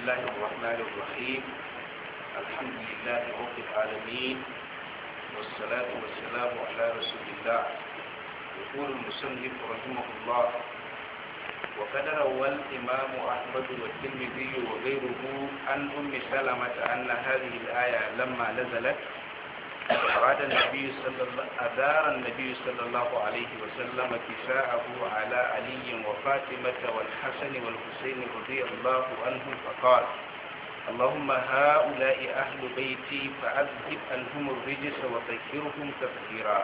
الله الرحمن الرحيم. الحمد لله رب العالمين، والصلاة والسلام على رسول الله. يقول المصنف رحمه الله: وقد روى الإمام أحمد والترمذي وغيره عن أم سلمة أن هذه الآية لما نزلت أدار النبي صلى الله عليه وسلم كساءه على علي وفاطمة والحسن والحسين رضي الله عنهم فقال: اللهم هؤلاء أهل بيتي فأذهب عنهم الرجس وطهرهم تطهيرا.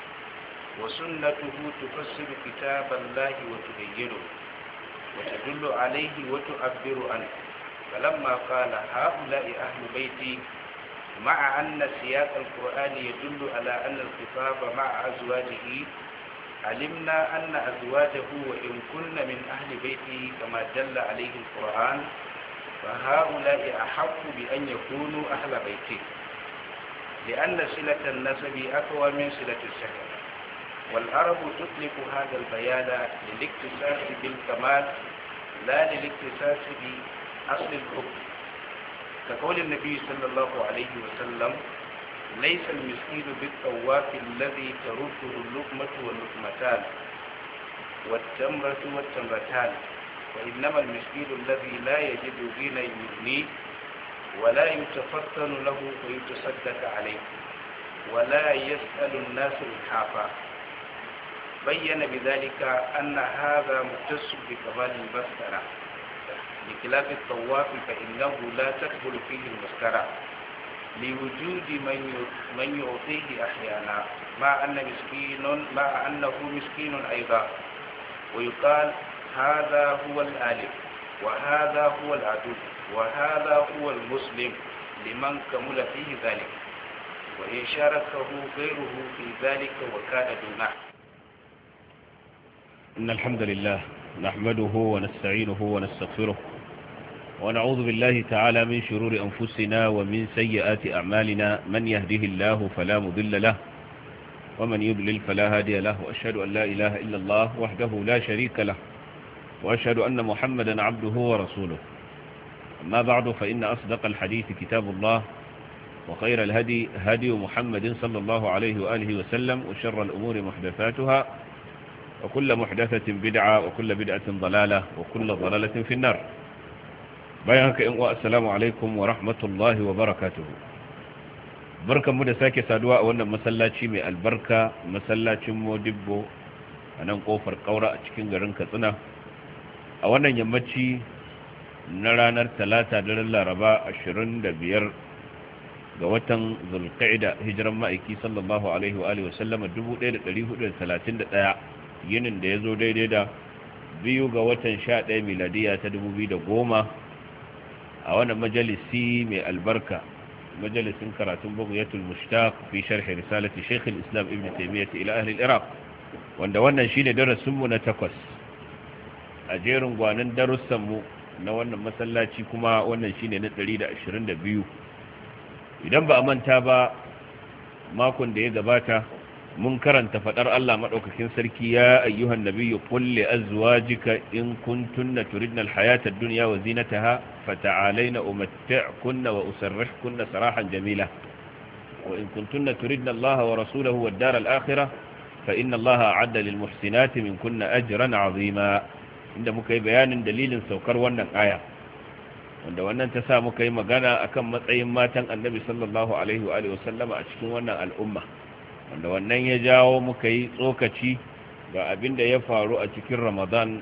وسنته تفسر كتاب الله وتبينه وتدل عليه وتعبر عنه. فلما قال هؤلاء أهل بيتي مع أن سياق القرآن يدل على أن الخطاب مع أزواجه، علمنا أن أزواجه وإن كن من أهل بيته كما دل عليه القرآن، فهؤلاء أحق بأن يكونوا أهل بيته، لأن صلة النسب أقوى من صلة السهل. والعرب تطلق هذا البيان للاكتساس بالكمال لا للاكتساس بأصل الحكم، كقول النبي صلى الله عليه وسلم: ليس المسكين بالطواف الذي ترده اللقمة واللقمتان والتمرة والتمرتان، وإنما المسكين الذي لا يجد غنى يغنيه ولا يتفطن له ويتصدق عليه ولا يسأل الناس إلحافا. بين بذلك أن هذا مختص بكمال المسكنة، بخلاف الطواف فإنه لا تقبل فيه المسكنة لوجود من يعطيه أحيانا مع أنه مسكين أيضا. ويقال: هذا هو الآلف وهذا هو العدو وهذا هو المسلم لمن كمل فيه ذلك، وإن شاركه غيره في ذلك وكان دونه. إن الحمد لله نحمده ونستعينه ونستغفره ونعوذ بالله تعالى من شرور أنفسنا ومن سيئات أعمالنا. من يهده الله فلا مضل له ومن يضلل فلا هادي له، وأشهد أن لا إله إلا الله وحده لا شريك له، وأشهد أن محمدا عبده ورسوله. أما بعد، فإن أصدق الحديث كتاب الله، وخير الهدي هدي محمد صلى الله عليه وآله وسلم، وشر الأمور محدثاتها، وكل محدثة بدعة وكل بدعة ضلالة وكل ضلالة في النار. بيانك السلام عليكم ورحمة الله وبركاته. بركة مدساكي سادواء وانا مسلاتي من البركة مسلاتي مودبو أنا نقوفر قورة أتكين غرن كتنا وانا يمتي نرانر 3 دلال رباء 25 غواتن ذو القعدة هجرا مائكي صلى الله عليه وآله وسلم 1431 yinin da ya zo daidai da 2 ga watan 11 miladiya ta 2010 a wannan majalisi mai albarka, majalisin karatun bughyatul mushtaq fi sharh risalati shaykh al-islam ibn taymiyyah ila ahli al-iraq, wanda wannan shine darasin mu na 8 a jerin gwanin darussan mu na wannan masallaci, kuma wannan shine na 122. idan ba a manta ba, makon da ya gabata mun karanta fadar Allah madaukakin sarki: ya ayyuhan nabiyyu qul li azwajika in kuntunna turidna alhayata ad-dunya wa zinataha fata'alayna umatti'kunna wa usarrihkunna sarahan jamila wa in kuntunna turidna Allah wa rasulahu wad-dara al-akhirah fa inna Allah a'adda lil muhsinati minkunna ajran 'azima. inda muka yi bayanin dalilin saukar wannan aya, wanda wannan ta sa muka yi magana akan matsayin matan Annabi sallallahu alaihi wa alihi wasallama a cikin wannan al'umma, wanda wannan ya jawo muka yi tsokaci ga abin da ya faru a cikin Ramadan,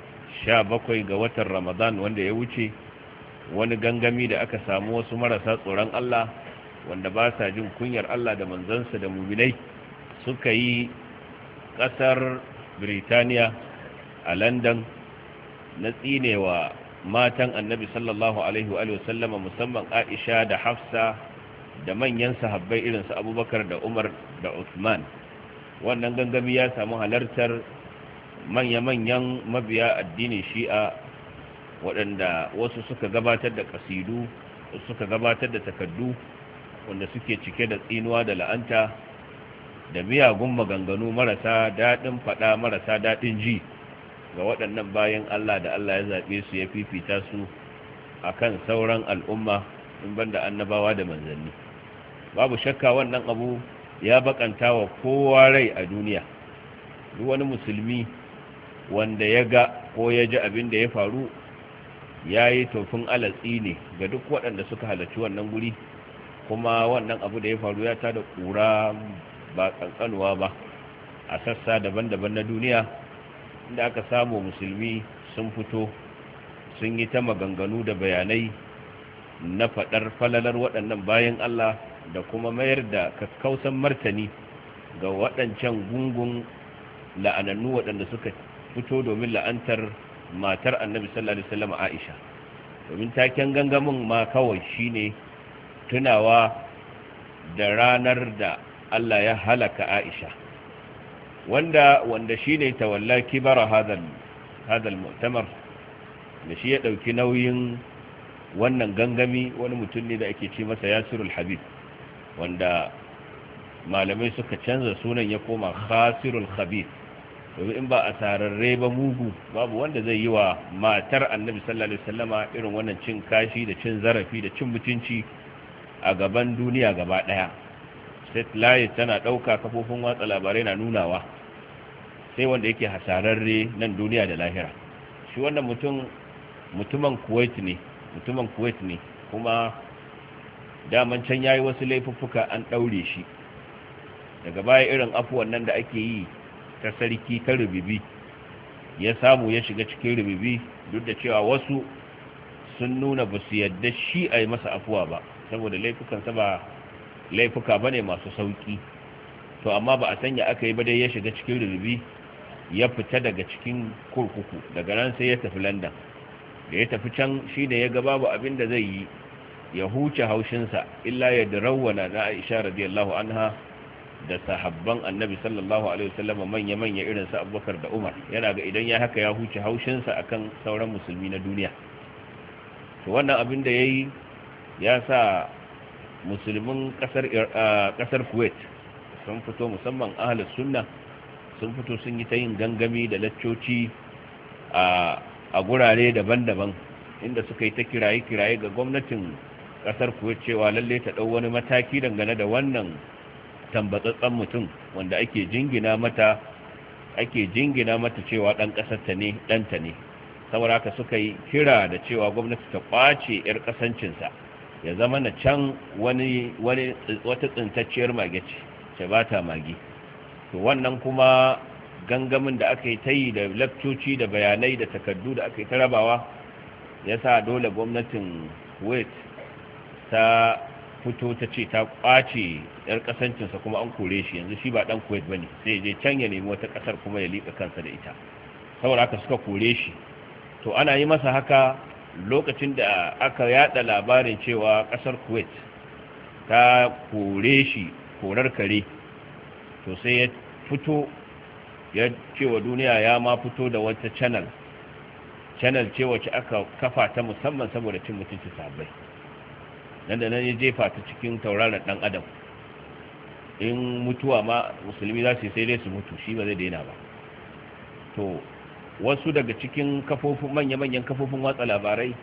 17 ga watan Ramadan wanda ya wuce, wani gangami da aka samu wasu marasa tsoron Allah wanda ba sa jin kunyar Allah da manzansa da muminai suka yi kasar Birtaniya a London na tsinewa matan Annabi sallallahu alaihi wa sallama, musamman Aisha da Hafsa da manyan sahabbai irin su Abubakar da Umar da Uthman. wannan gangami ya samu halartar manya-manyan mabiya addinin Shi'a, waɗanda wasu suka gabatar da kasidu, suka gabatar da takaddu wanda suke cike da tsinuwa da la'anta da miyagun maganganu marasa daɗin faɗa, marasa daɗin ji ga waɗannan bayan Allah da Allah ya zaɓe su, ya fifita su, akan sauran al'umma in banda annabawa da manzanni. Babu shakka wannan abu ya bakanta wa kowa rai a duniya. Duk wani musulmi wanda ya ga ko ya ji abin da ya faru ya yi tofin alatsi ne ga duk waɗanda suka halarci wannan guri, kuma wannan abu da ya faru ya tada ƙura ba ƙanƙanuwa ba a sassa daban-daban na duniya, inda aka samu musulmi sun fito sun yi ta maganganu da bayanai na faɗar falalar waɗannan bayan Allah da kuma mayar da kakkausan martani ga waɗancan gungun la'anannu waɗanda suka fito domin la'antar matar annabi sallallahu alaihi wasallam Aisha. Domin taken gangamin ma kawai shine tunawa da ranar da Allah ya halaka Aisha, wanda shine tawalla kibara hadal mu'tamar, da shi ya dauki nauyin wannan gangami. Wani mutum ne da ake ce masa Yasirul Habib, wanda malamai suka canza sunan ya koma Khasirul Khabith, domin in ba a tararre ba mugu babu wanda zai yi wa matar annabi sallallahu alaihi wasallama irin wannan cin kashi da cin zarafi da cin mutunci a gaban duniya gaba daya. Satellite tana dauka, kafofin watsa labarai na nunawa, sai wanda yake hasararre nan duniya da lahira. Shi wannan mutumin Kuwait ne kuma daman can yayi wasu laifuffuka an daure shi. Daga baya irin afuwan nan da ake yi ta sarki ta rubibi, ya samu ya shiga cikin rubibi, duk da cewa wasu sun nuna ba su yadda shi a yi masa afuwa ba, saboda laifukansa ba laifuka ba ne masu sauki. To amma ba a sanya aka yi ba dai ya shiga cikin rubibi, ya fita daga cikin kurkuku. Daga nan sai ya tafi London. Da ya tafi can shi ne ya ga babu abin da zai yi ya huce haushinsa illa ya darawwana na Aisha radiyallahu anha da sahabban annabi sallallahu alaihi wasallam manya-manya irin su Abubakar da Umar. Yana ga idan ya haka ya huce haushinsa akan sauran musulmi na duniya. To wannan abin da yayi ya sa musulmin kasar Kuwait sun fito, musamman ahlus sunna sun fito sun yi ta yin gangami da laccoci a gurare daban-daban, inda suka yi ta kiraye-kiraye ga gwamnatin kasar Kuwait cewa lalle ta dau wani mataki dangane da wannan tambatsatsen mutum wanda ake jingina mata cewa dan kasar ta ne, danta ne. Saboda haka suka yi kira da cewa gwamnati ta kwace yar kasancinsa, ya zama na can wata tsintacciyar mage ce ba ta mage. To wannan kuma gangamin da aka yi ta yi da lakcoci da bayanai da takardu da aka yi ta rabawa ya sa dole gwamnatin Kuwait ta fito ta ce ta kwace yar kasancinsa kuma an kore shi. Yanzu shi ba dan Kuwait bane, sai je can ya nemi wata kasar kuma ya liƙa kansa da ita. Saboda haka suka kore shi. To ana yi masa haka lokacin da aka yada labarin cewa kasar Kuwait ta kore shi korar kare, to sai ya fito ya ce wa duniya ya ma fito da wata channel ce wacce aka kafa ta musamman saboda cin mutunci sahabbai. nan da nan ya jefa ta cikin tauraron dan adam. In mutuwa ma musulmi za su sai dai su mutu, shi ba zai daina ba. To wasu daga cikin manya-manyan kafofin watsa labarai,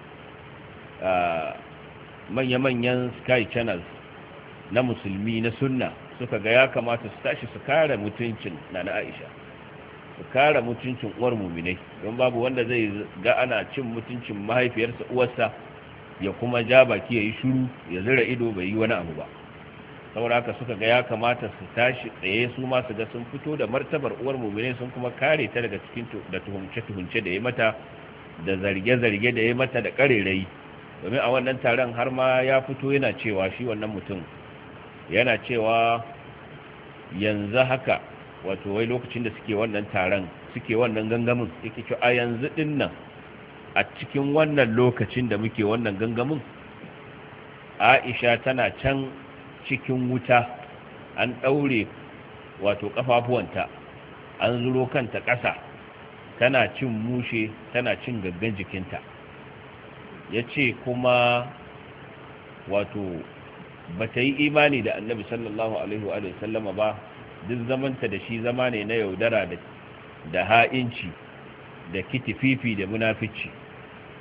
manya-manyan sky channels na musulmi na sunna, suka ga ya kamata su tashi su kare mutuncin na Aisha, su kare mutuncin uwar muminai, don babu wanda zai ga ana cin mutuncin mahaifiyarsa, uwarsa, ya kuma ja baki ya yi shuru, ya zira ido bai yi wani abu ba. Saboda haka suka ga ya kamata su tashi tsaye su ma su ga sun fito da martabar uwar mu'minin, sun kuma kare ta daga cikin da tuhumce da ya mata, da zarge-zarge da ya mata, da karerai. Domin a wannan taron har ma ya fito yana cewa shi wannan mutum yana cewa yanzu haka, wato wai lokacin da suke wannan taron, suke wannan gangamin, yake cewa a yanzu din nan, a cikin wannan lokacin da muke wannan gangamin, Aisha tana can cikin wuta, an ɗaure wato ƙafafuwanta, an zuro kanta ƙasa, tana cin mushe, tana cin gaggan jikinta. Ya ce kuma wato ba ta yi imani da annabi sallallahu alaihi wa sallama ba, duk zamanta da shi zama ne na yaudara da ha'inci da kitififi da munafici.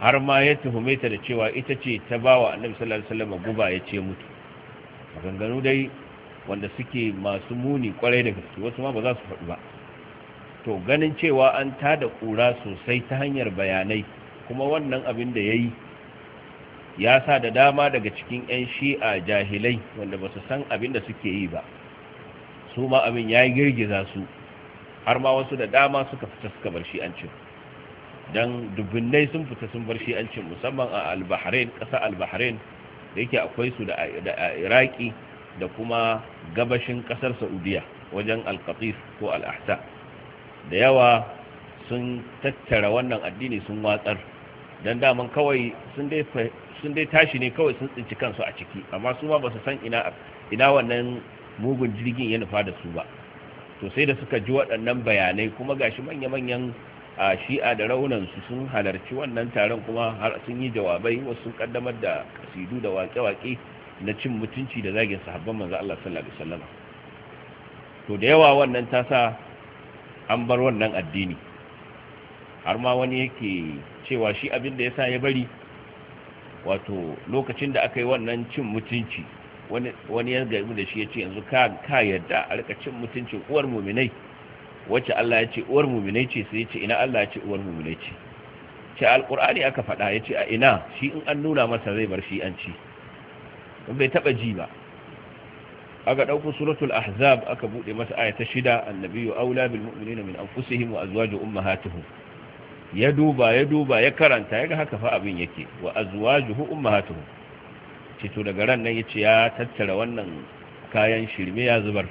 har ma ya tuhume ta da cewa ita ce ta bawa annabi sallallahu alaihi wasallam guba ya ce mutu. Maganganu dai wanda suke masu muni kwarai da gaske, wasu ma ba za su faɗi ba. To ganin cewa an tada kura sosai ta hanyar bayanai, kuma wannan abin da yayi ya sa da dama daga cikin 'yan shi'a jahilai wanda ba su san abin da suke yi ba, su ma abin ya girgiza su, har ma wasu da dama suka fita suka bar shi'ancin, don dubbinai sun fita sun bar shi'ancin, musamman a al-Bahrain, ƙasa al-Bahrain da yake akwai su da Iraki da kuma gabashin ƙasar Saudiya wajen al-Qatif ko al-Ahsa. Da yawa sun tattara wannan addini sun watsar, don daman kawai sun dai tashi ne kawai sun tsinci kansu a ciki, amma su ma ba su san ina wannan mugun jirgin ya nufa da su ba. To sai da suka ji waɗannan bayanai, kuma gashi manya-manyan a shi'a da raunansu sun halarci wannan taron, kuma har sun yi jawabai, wasu sun kaddamar da kasidu da waƙe-waƙe na cin mutunci da zagin sahabban manzo Allah sallallahu alaihi wasallam. To da yawa wannan ta sa an bar wannan addini, har ma wani yake cewa shi abin da yasa ya bari, wato lokacin da aka yi wannan cin mutunci, wani ya gaimu da shi ya ce yanzu ka yadda a rika cin mutuncin uwar muminai, wacce Allah ya ce uwar muminai ce, sai ya ce ina Allah ya ce uwar muminai ce alkur'ani aka faɗa, ya ce a ina, shi in an nuna masa zai bar shi an ci, bai taɓa ji ba. aka ɗauko suratul ahzab aka buɗe masa aya ta 6, annabiyyu aula bil mu'minina min anfusihim wa azwajuhum ummahatuhum. Ya duba ya karanta, ya ga haka fa abin yake, wa azwajuhu ummahatuhum. To daga ran nan yace ya tattara wannan kayan shirme ya zubar.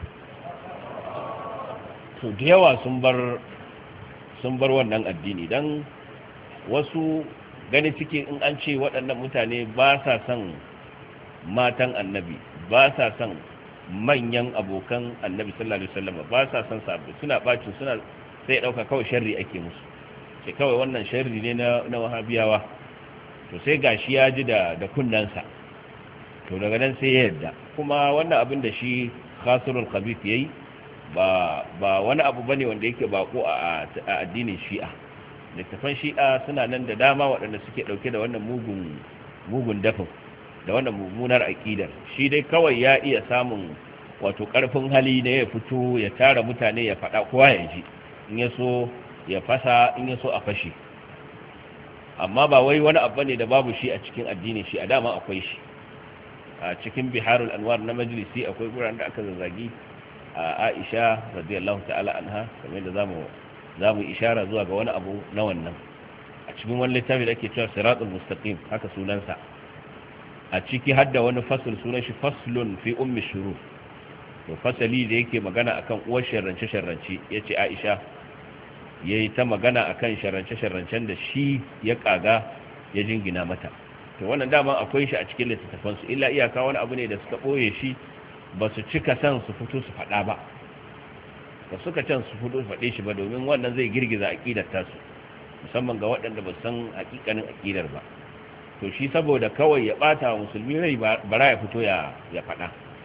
To da yawa sun bar wannan addini, dan wasu gani suke in an ce waɗannan mutane ba sa son matan annabi, ba sa son manyan abokan annabi sallallahu alaihi wasallam, ba sa son sabbi, suna bacin, suna sai dauka kawai sharri ake musu, sai kawai wannan sharri ne na wahabiyawa. To sai gashi ya ji da kunnansa, to daga nan sai ya yarda. Kuma wannan abin da shi Khasirul Khabith yayi ba wani abu bane wanda yake bako a addinin Shi'a. Littafan Shi'a suna nan da dama waɗanda suke dauke da wannan mugun dafin da wannan mummunar aqidar. Shi dai kawai ya iya samun wato karfin hali ne ya fito ya tara mutane ya faɗa kowa ya ji, in ya so ya fasa, in ya so a fashe. Amma ba wai wani abu ne da babu shi a cikin addinin shi, a dama akwai shi. A cikin Biharul Anwar na Majlisi akwai guraren da aka zazzagi a Aisha radiyallahu ta'ala anha, kamar da zamu ishara zuwa ga wani abu na wannan a cikin wani littafi da ake cewa Siratul Mustaqim, haka sunansa. A ciki hadda wani fasl sunan shi faslun fi ummi shurur, to fasali da yake magana akan uwar sharrance yace Aisha yayi ta magana akan sharrance da shi ya kaga ya jingina mata. To wannan dama akwai shi a cikin littattafan su, illa iyaka wani abu ne da suka boye shi, ba su cika san su fito su fada ba, suka can su fito su fade shi ba, domin wannan zai girgiza aqidar tasu, musamman ga waɗanda ba san hakikanin aqidar ba. To shi saboda kawai ya bata wa musulmi rai, bara ya fito ya fada.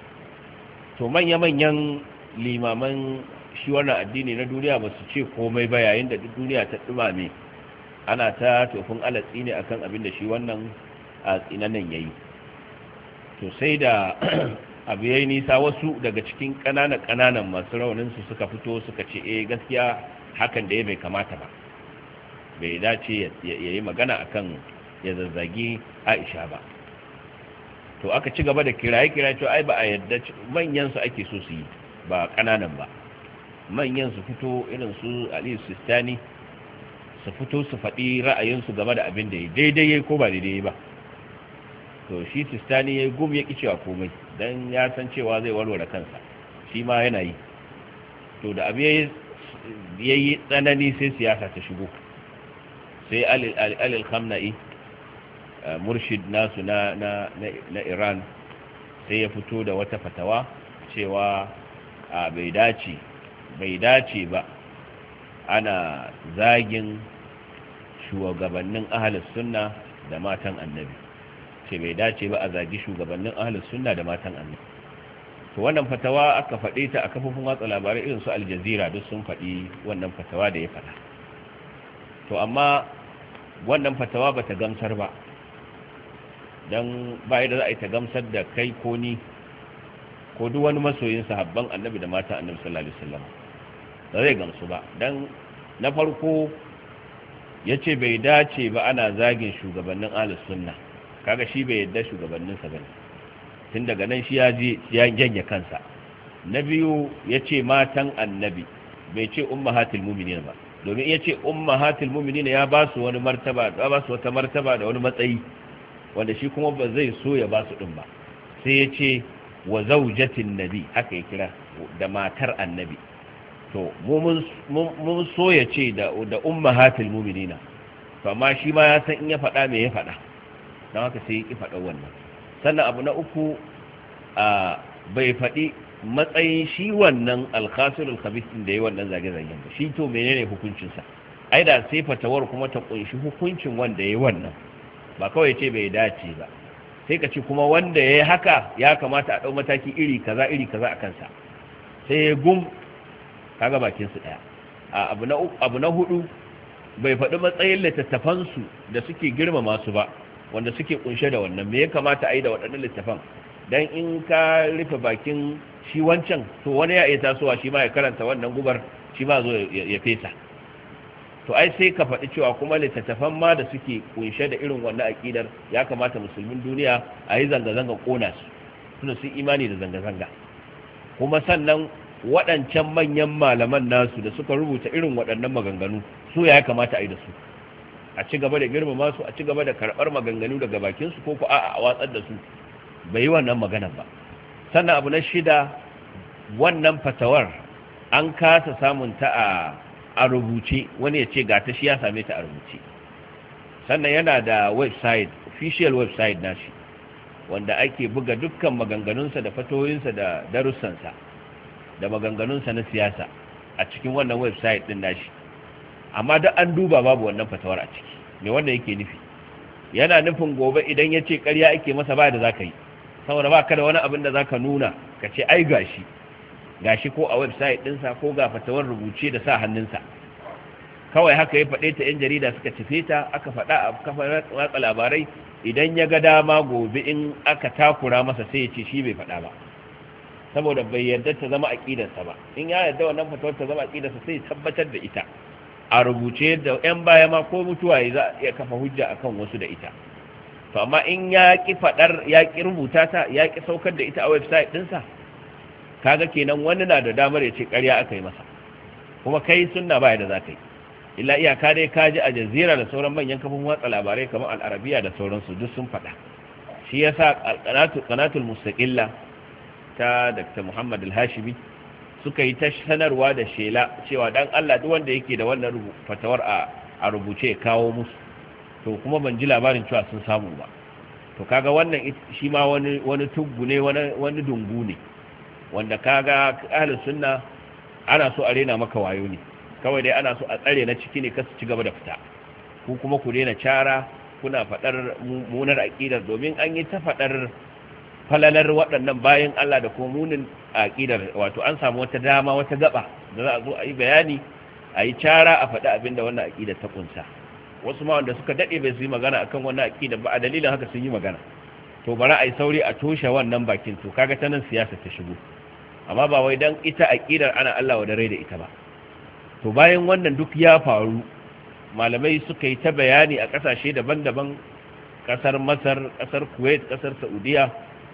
To manya-manyan limaman shi wannan addini na duniya ba su ce komai ba, yayin da duniya ta dumame ana ta tofin alatsi ne akan abin da shi wannan a tsinanan yayi. To sai da abu yayi nisa, wasu daga cikin ƙananan masu raunin su suka fito suka ce gaskiya hakan da ya bai kamata ba, bai dace ya yi magana akan ya zazzagi Aisha ba. To aka ci gaba da kiraye to ai ba a yadda, manyan su ake so su yi, ba kananan ba. Manyan su fito irin su Ali Sistani su fito su faɗi ra'ayinsu game da abin da ya daidai yayi ko ba daidai ba. To shi Sistani yayi gum ya kicewa komai, dan ya san cewa zai warware kansa, shi ma yana yi. To da abin yayi tsanani sai siyasa ta shigo, sai Ali Khamenei murshid nasu na Iran sai ya fito da wata fatawa cewa bai dace ba ana zagin shugabannin ahlus sunna da matan annabi, ce bai dace ba a zagi shugabannin ahlus sunna da matan annabi. To wannan fatawa aka faɗe ta a kafofin watsa labarai irin su Al Jazeera, duk sun faɗi wannan fatawa da ya faɗa. To amma wannan fatawa ba ta gamsar ba, don ba yadda za a yi ta gamsar da kai ko ni ko duk wani masoyin sahabban annabi da matan annabi sallallahu alaihi wasallam, ba zai gamsu ba. Don na farko ya ce bai dace ba ana zagin shugabannin ahlus sunna, kaga shi bai yadda shugabanninsa bane, tun daga nan shi ya janye kansa. Na biyu ya ce matan annabi, bai ce ummahatul mu'minin ba, domin ya ce ummahatul mu'minin ya ba su wani martaba, ya ba su wata martaba da wani matsayi wanda shi kuma ba zai so ya ba su din ba. Sai ya ce wa zaujatin nabi, haka ya kira da matar annabi. To mun so ya ce da ummahatul mu'minina, to amma shi ma ya san in ya faɗa me ya faɗa, don haka sai ya ki faɗa wannan. Sannan abu na uku, bai faɗi matsayin shi wannan alkhasirul khabith da yayi wannan zage-zagen ba, shi to menene hukuncinsa. Ai da sai fatawar kuma ta kunshi hukuncin wanda yayi wannan, ba kawai ce bai dace ba, sai ka ce kuma wanda yayi haka ya kamata a dau mataki iri kaza a kansa. Sai ya gum, kaga bakin su daya. Abu na hudu, bai faɗi matsayin littattafan su da suke girmama su ba, wanda suke kunshe da wannan, me ya kamata a yi da waɗannan littattafan. Dan in ka rufe bakin shi wancan, to wani ya iya tasowa shi ma ya karanta wannan gubar, shi ma zo ya fesa. To ai sai ka faɗi cewa kuma littattafan ma da suke kunshe da irin wannan aƙidar ya kamata musulmin duniya a yi zanga-zanga ƙona su, suna sun imani da zanga-zanga. Kuma sannan waɗancan manyan malaman nasu da suka rubuta irin waɗannan maganganu, su ya kamata a yi da su, a ci gaba da girmama su, a ci gaba da karɓar maganganu daga bakinsu, ko ku a watsar da su. Bai yi wannan maganar ba. Sannan abu na shida, wannan fatawar an kasa samun ta a rubuce, wani ya ce ga ta shi ya same ta a rubuce. Sannan yana da website, official website nashi, wanda ake buga dukkan maganganunsa da fatoyinsa da darussansa da maganganunsa na siyasa a cikin wannan website din nashi. Amma duk an duba babu wannan fatawar a ciki. Me wanda yake nufi? Yana nufin gobe idan ya ce ƙarya ake masa ba da za ka yi, saboda ba ka da wani abin da za ka nuna ka ce ai gashi ko a website ɗinsa ko ga fatawar rubuce da sa hannunsa. Kawai haka ya faɗe ta, 'yan jarida suka cife ta, aka faɗa a kafar watsa labarai. Idan ya ga dama gobe in aka takura masa sai ya ce shi bai faɗa ba, saboda bai yarda ta zama aƙidarsa ba. In ya yarda wannan fatawar ta zama aƙidarsa sai ya tabbatar da ita a rubuce, da 'yan baya ma ko mutuwa ya za a iya kafa hujja akan wasu da ita. To amma in ya ƙi faɗar, ya ƙi rubuta ta, ya ƙi saukar da ita a website ɗinsa, kaga kenan wani na da damar ya ce ƙarya aka yi masa, kuma kai sunna baya da za ka yi. Illa iyaka dai ka ji a Jazira da sauran manyan kafin watsa labarai kamar Al-Arabiya da sauransu duk sun faɗa. Shi yasa qanatul mustaqilla ta Dr. Muhammad Al-Hashimi suka yi ta sanarwa da shela cewa dan Allah duk wanda yake da wannan fatawar a rubuce ya kawo musu. To kuma ban ji labarin cewa sun samu ba. To kaga wannan shi ma wani tuggu ne, wani dungu ne, wanda kaga ahlus sunna ana so a rena maka wayo ne, kawai dai ana so a tsare na ciki ne kasu ci gaba da fita, ku kuma ku daina cara kuna faɗar munar aƙidar, domin an yi ta faɗar falalar waɗannan bayan Allah da kuma munin aƙidar. Wato an samu wata dama, wata gaba da za a zo a yi bayani, a yi cara, a faɗi abinda wannan aƙidar ta kunsa. Wasu ma wanda suka daɗe bai su yi magana akan wannan aƙidar ba, a dalilin haka sun yi magana. To bari a yi sauri a toshe wannan bakin, to kaga ta nan siyasa ta shigo, amma ba wai dan ita aƙidar ana Allah wa da rai da ita ba. To bayan wannan duk ya faru, malamai suka yi ta bayani a ƙasashe daban-daban, ƙasar Masar, ƙasar Kuwait, ƙasar Saudiya.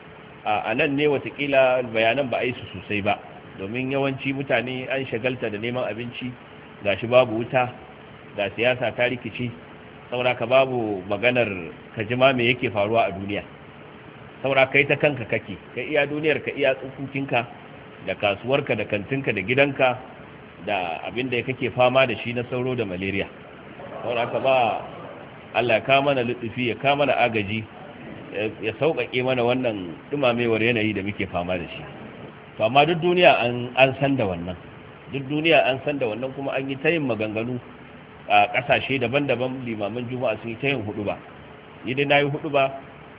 A nan ne watakila bayanan ba a yi su sosai ba, domin yawanci mutane an shagalta da neman abinci, ga shi babu wuta, ga siyasa ta rikici, saboda ka babu maganar ka jima me yake faruwa a duniya. Saboda kai ta kanka kake, ka iya duniyar, ka iya tsukukinka da kasuwarka da kantinka da gidanka da abin da kake fama da shi na sauro da malaria. Saboda ka ba Allah ya kawo mana lutufi, ya kawo mana agaji, ya sauƙaƙe mana wannan dumamewar yanayi da muke fama da shi. To amma duk duniya an san da wannan, duk duniya an san da wannan, kuma an yi ta yin maganganu a ƙasashe daban-daban. Limaman juma'a sun yi ta yin huɗuba, ni dai na yi huɗuba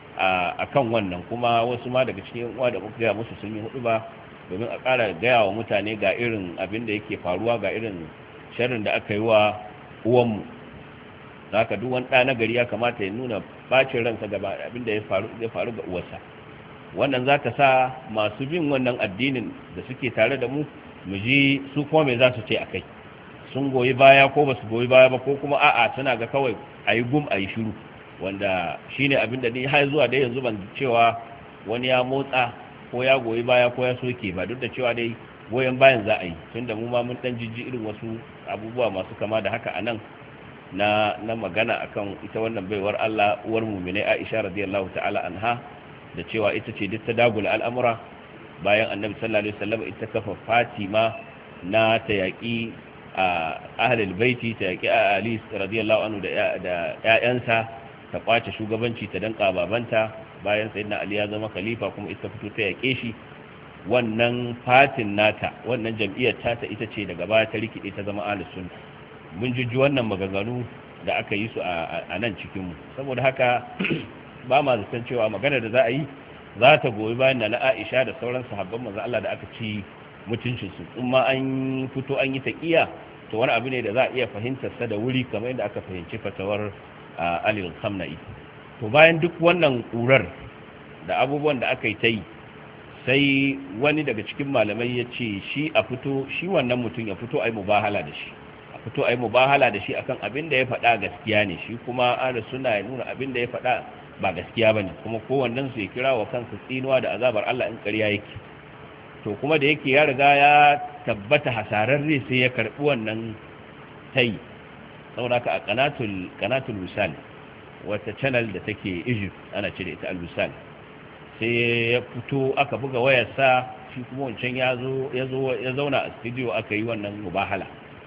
a kan wannan, kuma wasu ma daga cikin uwa da muka gaya musu sun yi huɗuba domin a ƙara gaya wa mutane ga irin abin da yake faruwa, ga irin sharrin da aka yi wa uwanmu. haka duk wani ɗa na gari ya kamata ya nuna bacin ransa gaba abin da ya faru ga uwarsa. Wannan za ta sa masu bin wannan addinin da suke tare da mu mu ji su kuma me za su ce akai, sun goyi baya ko ba su goyi baya ba, ko kuma a'a suna ga kawai a yi gum a yi shiru, wanda shine abin da ni har zuwa dai yanzu ban cewa wani ya motsa ko ya goyi baya ko ya soke ba, duk da cewa dai goyon bayan za a yi, tunda mu ma mun dan jijji irin wasu abubuwa masu kama da haka anan na magana akan ita wannan baiwar Allah uwar mu'minai Aisha radiyallahu ta'ala anha, da cewa ita ce duk ta dagula al'amura bayan annabi sallallahu alaihi wasallam ita kafa Fatima na ta yaki a ahlul baiti, ta yaki Ali radiyallahu anhu da ƴaƴansa, ta kwace shugabanci ta danka babanta bayan sayyidina Ali ya zama khalifa, kuma ita fito ta yake shi. Wannan fatin nata, wannan jam'iyyar ta ita ce daga baya ta rikide ta zama ahlus sunna. Mun jujju wannan maganganu da aka yi su a nan cikin mu, saboda haka ba ma zaton cewa magana da za a yi za ta goyi bayan na Aisha da sauran sahabban manzo Allah da aka ci mutuncin su. In ma an fito an yi taqiya, to wani abu ne da za a iya fahimtar sa da wuri, kamar yadda aka fahimci fatawar Ali al-Khamnai. To bayan duk wannan kurar da abubuwan da aka yi ta yi, sai wani daga cikin malamai ya ce shi a fito, shi wannan mutum ya fito a yi mubahala da shi, a fito a yi mubahala da shi akan abin da ya faɗa gaskiya ne, shi kuma ahlus sunna ya nuna abin da ya faɗa ba gaskiya ba ne, kuma kowannen su ya kira wa kansa tsinuwa da azabar Allah in ƙarya yake. To kuma da yake ya riga ya tabbata hasararre, sai ya karɓi wannan tayi. Saboda ka a kanatul wisal, wata channel da take Egypt ana ce da ita al-wisal, sai ya fito aka buga wayarsa, shi kuma wancan ya zauna a studio aka yi wannan mubahala.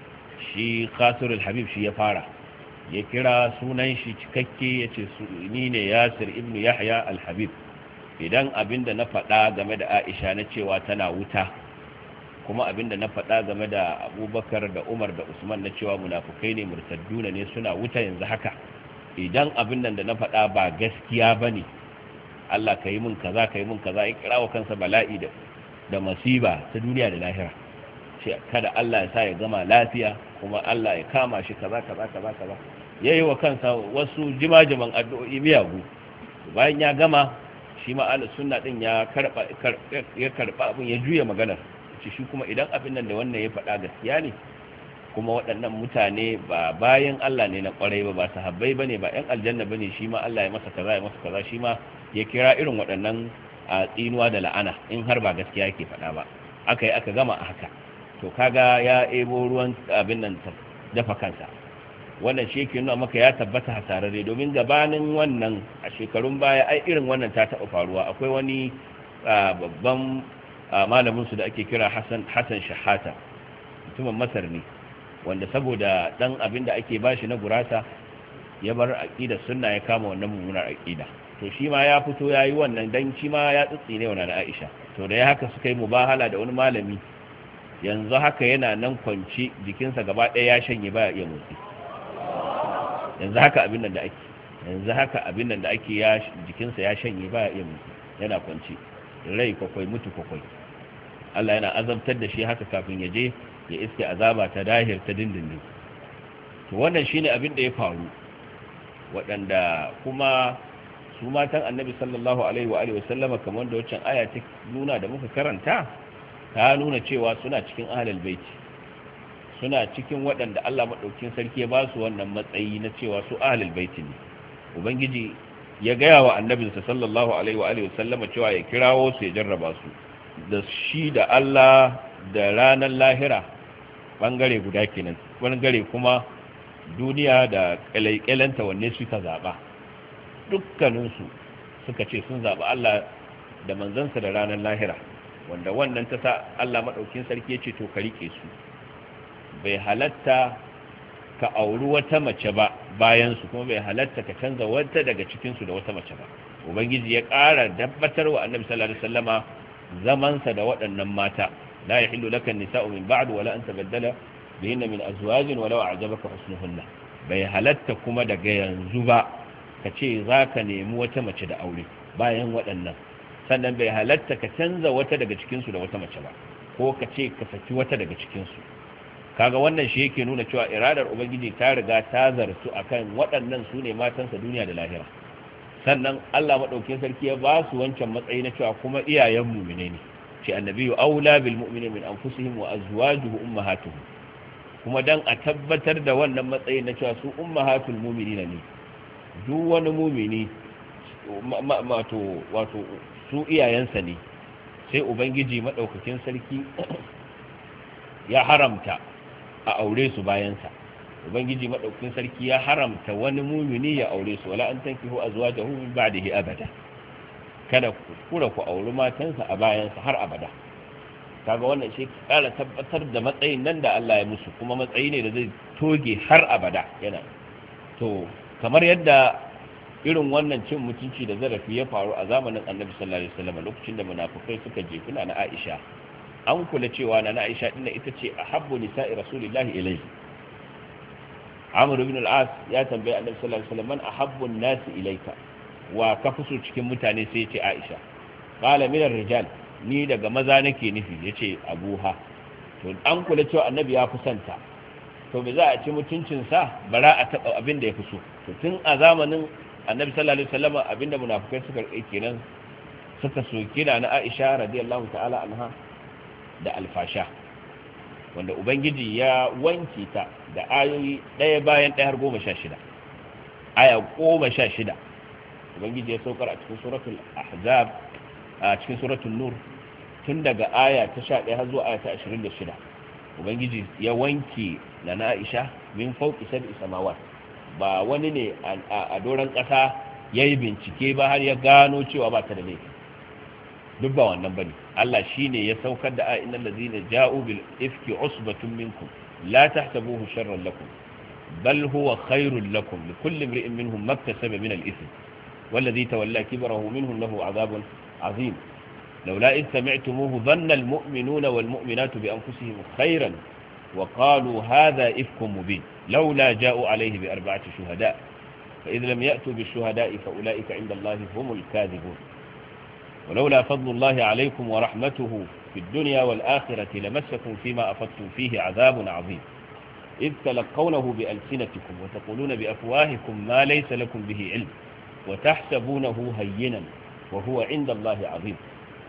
Shi Khasirul Habib shi ya fara, ya kira sunan shi cikakke, ya ce ni ne Yasir ibn Yahya al-Habib, idan abinda na faɗa game da Aisha na cewa tana wuta, kuma abinda na faɗa game da Abubakar da Umar da Usman na cewa munafukai ne, murtadduna ne, suna wuta yanzu haka, idan abin nan da na faɗa ba gaskiya bane, Allah ka yi mun kaza, ka yi mun kaza. Ya kira wa kansa bala'i da masiba ta duniya da lahira, ce kada Allah ya sa ya gama lafiya, kuma Allah ya kama shi kaza. Yayi wa kansa wasu jimajiman addu'o'i miyagu. Bayan ya gama, shi ma ahlus sunna din ya karba abin, ya juya maganar, shi kuma idan abin nan da wannan ya faɗa gaskiya ne, kuma waɗannan mutane ba bayan Allah ne na ƙwarai ba sahabbai bane, ba 'yan aljanna bane, shi ma Allah ya masa kaza, shi ma ya kira irin waɗannan a tsinuwa da la'ana in har ba gaskiya yake faɗa ba. Aka gama a haka, to kaga ya ebo ruwan abin nan dafa kansa. Wannan shi yake nuna maka ya tabbata hasararre, domin gabanin wannan a shekarun baya ai irin wannan ta taɓa faruwa. Akwai wani babban malamin su da ake kira Hassan Shahata, mutumin Masar ne, wanda saboda dan abin da ake bashi na gurasa ya bar aqidar sunna, ya kama wannan mummunar aqida. To shi ma ya fito yayi wannan, dan shi ma ya tsitsine wannan Aisha. To da ya haka suka yi mubahala da wani malami, yanzu haka yana nan kwanci, jikinsa gaba ɗaya ya shanye, ba ya iya motsi. Yanzu haka abin nan da ake ya jikinsa ya shanye, ba ya iya motsi, yana kwanci, rai kwakwai mutu kwakwai. Allah yana azabtar da shi haka kafin ya je ya iske azaba ta dahir ta dindindin. To wannan shine abin da ya faru, waɗanda kuma su matan annabi sallallahu alaihi wa alihi wasallama, kamar da wancan aya ta nuna da muka karanta, ta nuna cewa suna cikin ahlul baiti, suna cikin waɗanda Allah madaukakin sarki ya ba su wannan matsayi na cewa su ahlul baiti ne. Ubangiji ya gaya wa annabinsa sallallahu alaihi wa alihi wasallama cewa ya kirawo su, ya jarraba su da shi da Allah da ranar lahira, bangare guda kenan, bangare kuma duniya da kalaikalanta, wanne suka zaba. Dukkaninsu suka ce sun zaɓi Allah da manzansa da ranar lahira, wanda wannan ta sa Allah maɗaukin sarki ya ce to ka riƙe su, bai halatta ka auri wata mace ba bayansu, kuma bai halatta ka canza wata daga cikinsu da wata mace ba. Ubangiji ya ƙara dabbatar wa annabi sallallahu alaihi wasallama zamansa da waɗannan mata. la yahillu laka an-nisa'u min ba'd wala an tabaddala bihinna min azwajin walau a'jabaka husnuhunna. Bai halatta kuma daga yanzu ba ka ce za ka nemi wata mace da aure bayan waɗannan, sannan bai halatta ka canza wata daga cikinsu da wata mace ba, ko ka ce ka saki wata daga cikinsu. kaga wannan shi yake nuna cewa iradar ubangiji ta riga ta zartu akan waɗannan su ne matansa duniya da lahira. sannan Allah madaukakin sarki ya ba su wancan matsayi na cewa kuma iyayen mu'mine ne, ce annabiyyu aula bil mu'minina min anfusihim wa azwajuhu ummahatuhum, kuma dan a tabbatar da wannan matsayin na cewa su ummahatul mu'minina ne, duk wani mu'mini wato su iyayensa ne, sai ubangiji madaukakin sarki ya haramta a aure su bayansa. ubangiji madaukakin sarki ya haramta wani mumini ya aure su, wala an tankihu azwajahu min ba'dihi abada, kada ku kura ku auri matansa a bayansa har abada. kaga wannan shi kara tabbatar da matsayin nan da Allah ya musu, kuma matsayi ne da zai toge har abada yana. To kamar yadda irin wannan cin mutunci da zarafi ya faru a zamanin Annabi sallallahu alaihi wasallam lokacin da munafikai suka jefi na Aisha, an kula cewa na Aisha dinna ita ce ahabbu nisa'i rasulillahi ilayhi. Amr ibn al-As ya tambaye Annabi sallallahu alaihi wasallam man ahabbu an-nasi ilayka, wa kafusu cikin mutane, sai ya ce Aisha. Qala min ar-rijal, ni daga maza nake nufi, yace Abuha. To an kula cewa Annabi ya fi santa, to me za a ci mutuncin sa, bara a taba abin da ya fi so. To tun a zamanin Annabi sallallahu alaihi wasallam abinda munafikai suka rike kenan, suka soki na Aisha radiyallahu ta'ala anha da alfasha, wanda ubangiji ya wanke ta da ayoyi ɗaya bayan ɗaya har 16, aya 16 ubangiji ya saukar a cikin suratul ahzab, a cikin suratul nur, tun daga aya ta 11 har zuwa aya ta 26 ubangiji ya wanke na Aisha min fawqi sab'i samawat. Ba wani ne a doron ƙasa yayi bincike ba har ya gano cewa ba ta da laifi, duk ba wannan bane. Allah shine ya saukar da ayin allazina ja'u bil ifki usbatun minkum la tahsabuhu sharran lakum bal huwa khairul lakum likulli imri'in minhum maktasaba min al-ithm والذي تولى كبره منهم له عذاب عظيم لولا إذ سمعتموه ظن المؤمنون والمؤمنات بأنفسهم خيرا وقالوا هذا إفك مبين لولا جاءوا عليه ب4 شهداء فإذ لم يأتوا بالشهداء فأولئك عند الله هم الكاذبون ولولا فضل الله عليكم ورحمته في الدنيا والآخرة لمسكم فيما أفضتم فيه عذاب عظيم إذ تلقونه بألسنتكم وتقولون بأفواهكم ما ليس لكم به علم وتحسبونه هينا وهو عند الله عظيم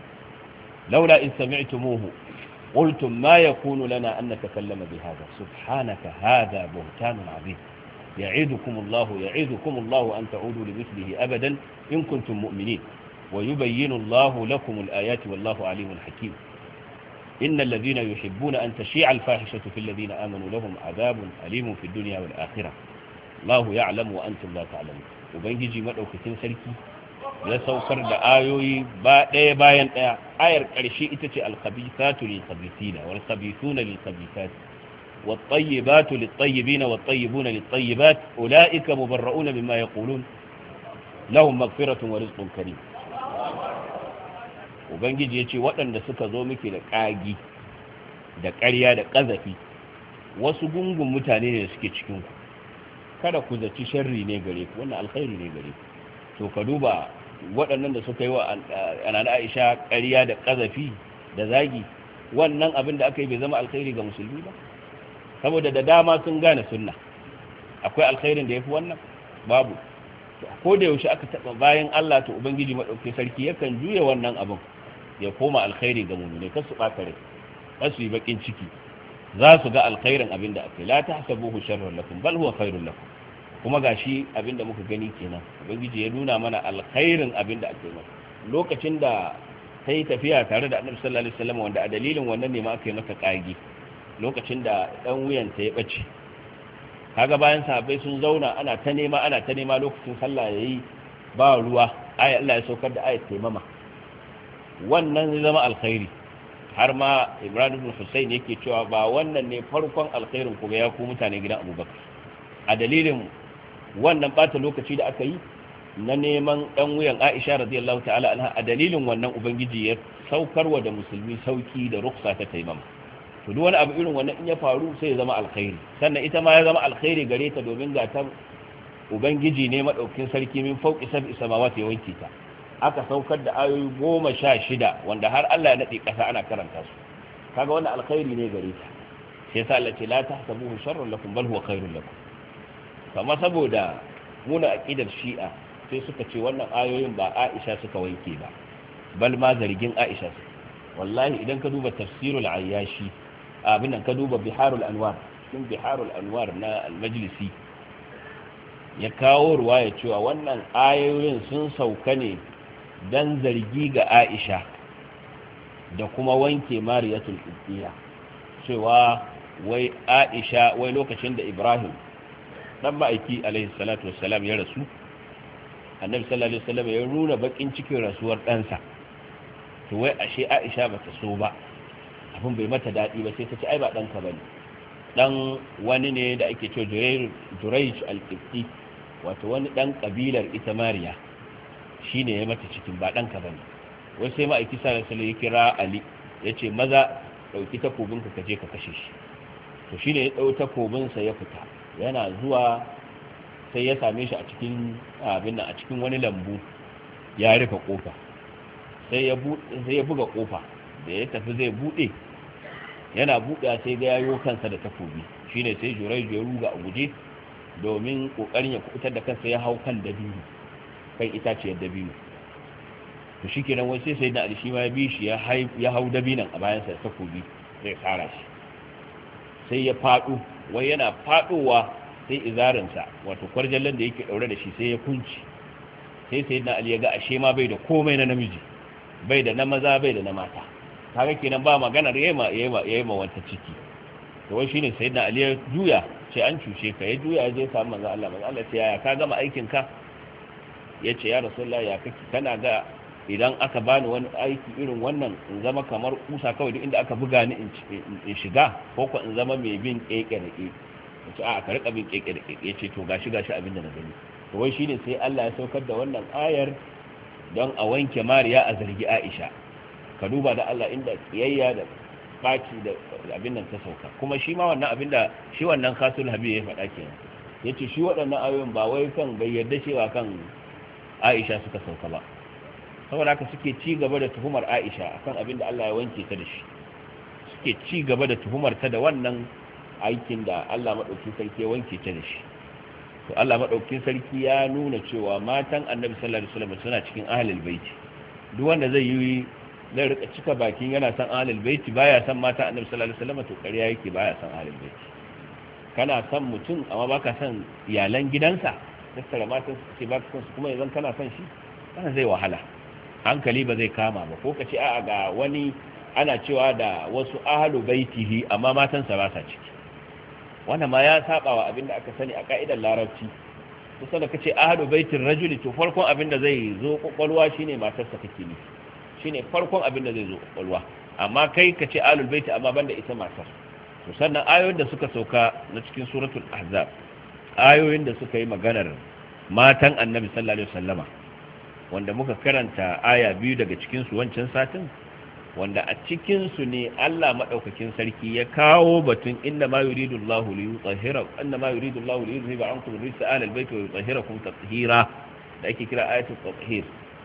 لولا إن سمعتموه قلتم ما يكون لنا أن نتكلم بهذا سبحانك هذا بهتان عظيم يعيدكم الله أن تعودوا لمثله أبدا إن كنتم مؤمنين ويبين الله لكم الآيات والله عليم حكيم إن الذين يحبون أن تشيع الفاحشة في الذين آمنوا لهم عذاب أليم في الدنيا والآخرة الله يعلم وأنتم لا تعلمون. وبنجي مدوكتين سلكي ya saukar da ayoyi ɗaya bayan ɗaya. Ayar ƙarshe ita ce al-khabithatu lil-khabithina wal-khabithuna lil-khabithati wat-tayyibatu lit-tayyibina wat-tayyibuna lit-tayyibat ulaika mubarra'una mimma yaqulun lahum maghfiratun wa rizqun karim. Ubangiji ya ce waɗanda suka zo miki da ƙagi da ƙarya da ƙazafi wasu gungun mutane ne da suke cikinku, kada ku zaci sharri ne gare ku, wannan alkhairi ne gare ku. To ka duba waɗannan da suka yi wa Nana Aisha ƙarya da ƙazafi da zagi, wannan abin da aka yi bai zama alkhairi ga musulmi ba, saboda da dama sun gane sunna. Akwai alkhairin da ya fi wannan? Babu. Ko da yaushe aka taɓa bayan Allah, to Ubangiji maɗauki sarki yakan juya wannan abin ya koma alkhairi ga mu'mini. Kar su ɓata rai, kar su yi baƙin ciki, za su ga alkhairin abin da aka yi. La tahsabuhu sharran lakum bal huwa khairun lakum. Kuma gashi abin da muka gani kenan, Ubangiji ya nuna mana alkhairin abin da aka yi masa. Lokacin da ta yi tafiya tare da Annabi sallallahu alaihi wasallam, wanda a dalilin wannan ne ma aka yi mata ƙagi, lokacin da ɗan wuyanta ya ɓace, kaga bayan sahabbai sun zauna ana ta nema lokacin sallah yayi ba ruwa, ayat Allah ya saukar da ayat taimama. Wannan zai zama alkhairi. Har ma Ibrahim ibn Husayn yake cewa ba wannan ne farkon alkhairin ku ga ya ku mutane gidan Abubakar. A dalilin wannan bata lokaci da aka yi na neman dan wuyan Aisha radiyallahu ta'ala anha, a dalilin wannan Ubangiji ya saukarwa da musulmi sauki da ruksa ta taimama. To duk wani abu irin wannan in ya faru sai ya zama alkhairi. Sannan ita ma ya zama alkhairi gare ta, domin ga ta Ubangiji ne madaukin sarki min fauqi sab'i samawati ya wanke ta. Aka saukar da ayoyi 16 wanda har Allah ya nade kasa ana karanta su. Kaga wannan alkhairi ne gare ta. sai yasa Allah ce la tahsabuhu sharran lakum bal huwa khairun lakum. Amma saboda muna aqidar Shi'a sai suka ce wannan ayoyin ba Aisha suka wanke ba, bal ma zargin Aisha. Wallahi idan ka duba tafsirul Ayyashi, abin nan ka duba Biharul Anwar, cikin Biharul Anwar na Al-Majlisi ya kawo ruwaya cewa wannan ayoyin sun sauka ne dan zargi ga Aisha da kuma wanke Mariyatul Qibtiyya, cewa wai Aisha wai lokacin da Ibrahim dan ma'aiki alaihi salatu wassalam ya rasu, annabi sallallahu alaihi wasallam ya nuna bakin cikin rasuwar ɗansa, to wai ashe Aisha bata so ba, abin bai mata daɗi ba, sai ta ce ai ba ɗanka bane, dan wani ne da ake cewa Jurayj al-Qibti, wato wani dan kabilar ita Mariya shine ya mata cikin, ba ɗanka bane. Wai sai ma'aiki sallallahu alaihi wasallam ya kira Ali ya ce maza dauki takobinka ka je ka kashe shi. To shine ya dau takobinsa ya fita, yana zuwa sai ya same shi a cikin abin nan, a cikin wani lambu ya rufe kofa, sai ya buga kofa, da ya tafi zai bude, yana buɗe sai ga yayo kansa da takobi, shine sai Jurayj ya ruga a guje domin kokarin ya kubutar da kansa, ya hau kan dabino, kan itaciyar dabino. to shikenan wai sai da Ali shi ma ya bi shi ya hau dabinan a bayan sa da takobi zai fara shi, sai ya fado, wai yana fadowa sai izarinsa wato kwarjallan da yake daure da shi sai ya kunci, sai da Ali ya ga ashe ma bai da komai na namiji, bai da na maza bai da na mata, kaga kenan ba maganar yayi ma wata ciki. to wai shine da Ali ya juya, ce an cuce ka, ya juya ya je samu manzo Allah. Manzo Allah ce yaya ka gama aikin ka? yace ya Rasulullahi ya kake, kana ga idan aka bani wani aiki irin wannan in zama kamar kusa kawai duk inda aka buga ni in shiga, ko ko in zama mai bin keke da keke? yace a ka rika bin keke da keke. yace to gashi abin da na gani. to wai shine sai Allah ya saukar da wannan ayar don a wanke Mariya a zargi Aisha. ka duba da Allah inda kiyayya da baki da abin nan ta sauka. kuma shi ma wannan abin da shi wannan Khasul Habib ya faɗa kenan, yace shi waɗannan ayoyin ba wai kan bai yarda cewa kan Aisha suka sauka ba, saboda haka suke ci gaba da tuhumar Aisha akan abin da Allah ya wanke ta da shi, suke ci gaba da tuhumar ta da wannan aikin da Allah madaukakin sarki ya wanke ta da shi. to Allah madaukakin sarki ya nuna cewa matan Annabi sallallahu alaihi wasallam suna cikin ahlul baiti. duk wanda zai rika cika bakin yana san ahlul baiti baya san matan Annabi sallallahu alaihi wasallam, to ƙarya yake, baya san ahlul baiti. kana san mutum amma baka san iyalan gidansa, tattara matan su baka san su, kuma idan kana san shi kana zai wahala, hankali ba zai kama ba. ko kace a'a ga wani ana cewa da wasu ahlu baitihi amma matansa ba sa ciki, wannan ma ya saba wa abinda aka sani a ka'idar larabci. kusa da kace ahlu baitir rajuli, to farkon abinda zai zo kokolwa shine matarsa kake ne, shine farkon abinda zai zo kokolwa. amma kai kace ahlul baiti amma banda ita matar. to sannan ayoyin da suka sauka na cikin suratul ahzab, ayoyin da suka yi maganar matan Annabi sallallahu alaihi wasallama, wanda muka karanta aya biyu daga cikin su wancan satin, wanda a cikin su ne Allah madaukakin sarki ya kawo batun inna ma yuridullahu li yutahhira ankum rijsa ahlil baiti wa yutahhirakum tatheera, da ake kira ayatul tatheer.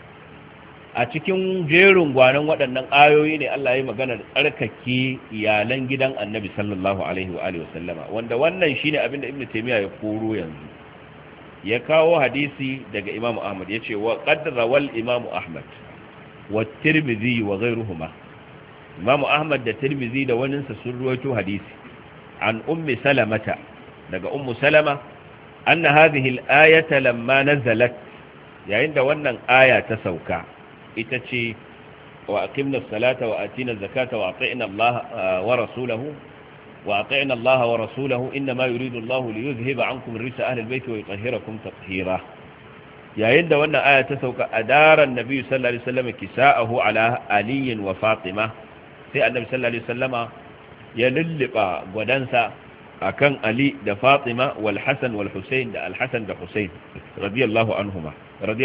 a cikin jerin gwanan waɗannan ayoyi ne Allah ya yi maganar tsarkake iyalan gidan Annabi sallallahu alaihi wa alihi wasallama, wanda wannan shine abin da Ibn Taymiyyah ya koro yanzu. ya kawo hadisi daga Imam Ahmad, yace wa qad rawal Imam Ahmad wa Tirmidhi wa ghayruhuma. Imam Ahmad da Tirmidhi da waninsa sun ruwaito hadisi an ummi Salamata, daga ummu Salama, anna hadhihi al-ayata lamma nazalat, yayin da wannan aya ta sauka, ita ce wa aqimna as-salata wa atina az-zakata wa atina Allah wa rasulahu wa atina Allah wa rasulahu inma yuridu Allah li yuzhiba ankum rijsa ahli al-bayt wa yutahhirakum tatheera. yayin da wannan aya ta sauka, adaran nabi sallallahu alaihi wasallam kisa'ahu ala Ali wa Fatima, sai annabi sallallahu alaihi wasallama ya lulluba gwadansa akan Ali da Fatima wal Hasan wal Husayn, da al-Hasan da Husayn radiyallahu anhum.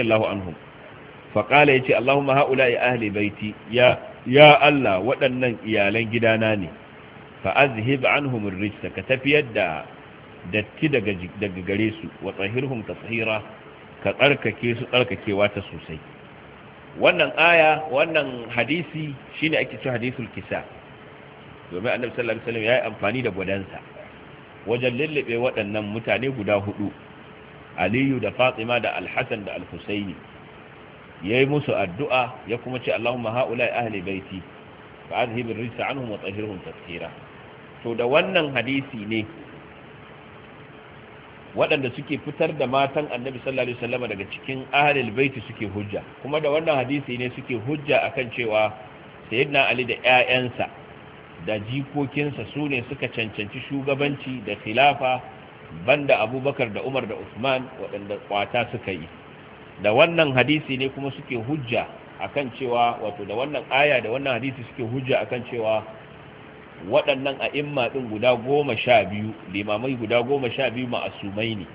faƙala ya ce Allahumma ha'ula'i ahli baiti, ya Allah waɗannan iyalan gidana ne, fa'azhib anhum ar-rijsa, ka tafiyar da datti daga gare su, wa tsahirhum tathira, ka tsarkake su tsarkakewa ta sosai. wannan aya, wannan hadisi shine ake cewa hadisul kisa. domin annabi sallallahu alaihi wasallam ya yi amfani da gwadansa wajen lullube waɗannan mutane guda hudu, Aliyu da Fatima da Al-Hasan da Al-Husaini, yayi musu addu'a ya kuma ce Allahumma haula'i ahli baiti fa azhib ar-rijsa anhum wa tahhirhum tatheera. To da wannan hadisi ne waɗanda suke fitar da matan annabi sallallahu alaihi wasallam daga cikin ahlul baiti suke hujja, kuma da wannan hadisi ne suke hujja akan cewa sayyidina Ali da ƴaƴansa da jikokinsa su ne suka cancanci shugabanci da khilafa banda Abubakar da Umar da Usman waɗanda kwata suka yi. Da wannan hadisi ne kuma suke hujja akan cewa, wato da wannan aya da wannan hadisi suke hujja akan cewa waɗannan a'imma ɗin guda 12, limamai guda 12 ma'asumai ne,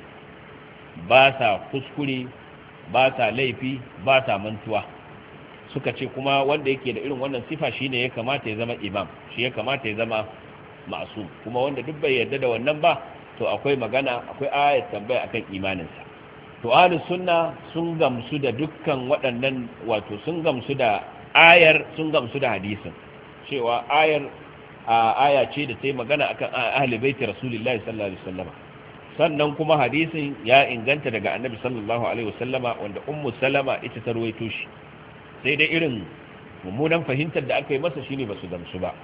ba sa kuskure, ba sa laifi, ba sa mantuwa. Suka ce kuma wanda yake da irin wannan sifa shine ya kamata ya zama imam, shi ya kamata ya zama ma'asum, kuma wanda duk bai yarda da wannan ba to akwai magana, akwai ayat tambaya akan imaninsa. To ahlus sunna sun gamsu da dukkan waɗannan, wato sun gamsu da ayar, sun gamsu da hadisin, cewa ayar aya ce da ta yi magana akan ahli baiti rasulullahi sallallahu alaihi wasallama. Sannan kuma hadisin ya inganta daga annabi sallallahu alaihi wasallama, wanda ummu salama ita ta ruwaito shi. Sai dai irin mummunan fahimtar da aka yi masa shine basu gamsu ba,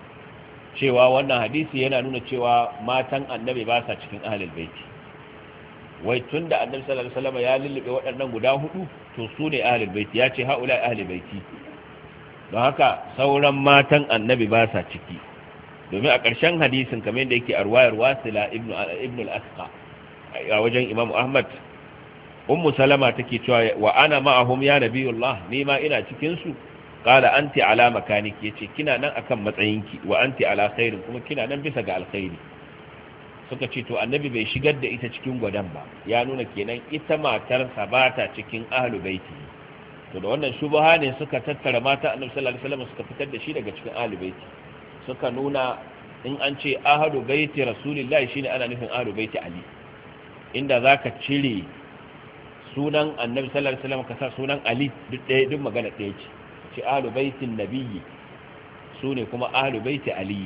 cewa wannan hadisi yana nuna cewa matan annabi ba sa cikin ahlul baiti. Wai tunda annabi sallallahu alaihi wasallama ya lullube waɗannan guda hudu, to su ne ahlul baiti, ya ce haula ahlul baiti, don haka sauran matan annabi ba sa ciki. Domin a ƙarshen hadisin, kamar yadda yake a ruwayar Wasila ibn al-Asqa a wajen Imam Ahmad, ummu Salama take cewa wa ana ma'ahum ya nabiyullah, ni ma ina cikin su. Qala anti ala makaniki, yace kina nan akan matsayinki, wa anti ala khairin, kuma kina nan bisa ga alkhairi. Suka ce to annabi bai shigar da ita cikin gwadan ba, ya nuna kenan ita matarsa ba ta cikin ahlu baiti. To da wannan shubha ne suka tattara mata annabi sallallahu alaihi wasallam suka fitar da shi daga cikin ahlu baiti. Suka nuna in an ce ahlu baiti rasulillahi shine ana nufin ahlu baiti Ali. Inda zaka cire sunan annabi sallallahu alaihi wasallam ka sa sunan Ali, duk ɗaya, duk magana ɗaya ce. Ce ahlu baitin nabiyyi sune kuma ahlu baiti Ali.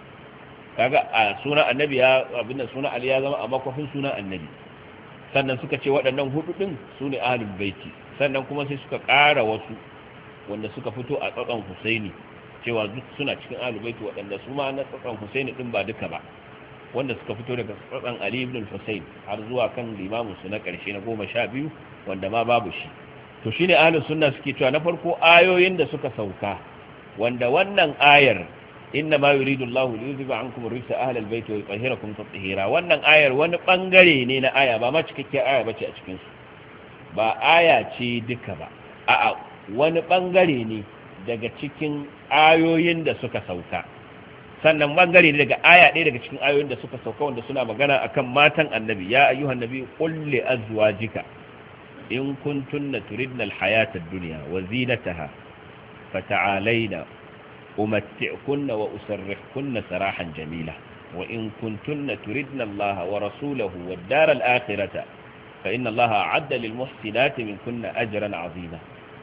Kaga a sunan annabi ya abinda sunan Ali ya zama a makofin sunan annabi. Sannan suka ce waɗannan hudu din sune ahlu baiti. Sannan kuma sai suka ƙara wasu wanda suka fito a tsatson Husaini, cewa duk suna cikin ahlul bait, waɗanda su ma na tsatson Husaini din ba duka ba, wanda suka fito daga tsatson Ali ibn al-Husayn har zuwa kan limamin su na ƙarshe na 12 wanda ma babu shi. To shine ahlus sunna suke cewa na farko ayoyin da suka sauka, wanda wannan ayar inna ma yuridu Allahu li yuzhiba ankum ar-rijsa ahlal bait wa yutahhirakum tatheera, wannan ayar wani bangare ne na aya, ba ma cikakken aya bace a cikin su, ba aya ce duka ba, a'a wani bangare ne daga cikin ayoyin da suka sauka. Sannan bangare ne daga aya ɗaya daga cikin ayoyin da suka sauka wanda suna magana akan matan annabi. Ya ayyuhan nabi qul li azwajika in kuntunna turidna alhayata ad-dunya wa zinataha fata'alayna umatti'kunna wa usarrihkunna sarahan jamila wa in kuntunna turidna Allah wa rasulahu wad-dar al-akhirata فإن الله أعد للمحسنات منكن أجرا عظيما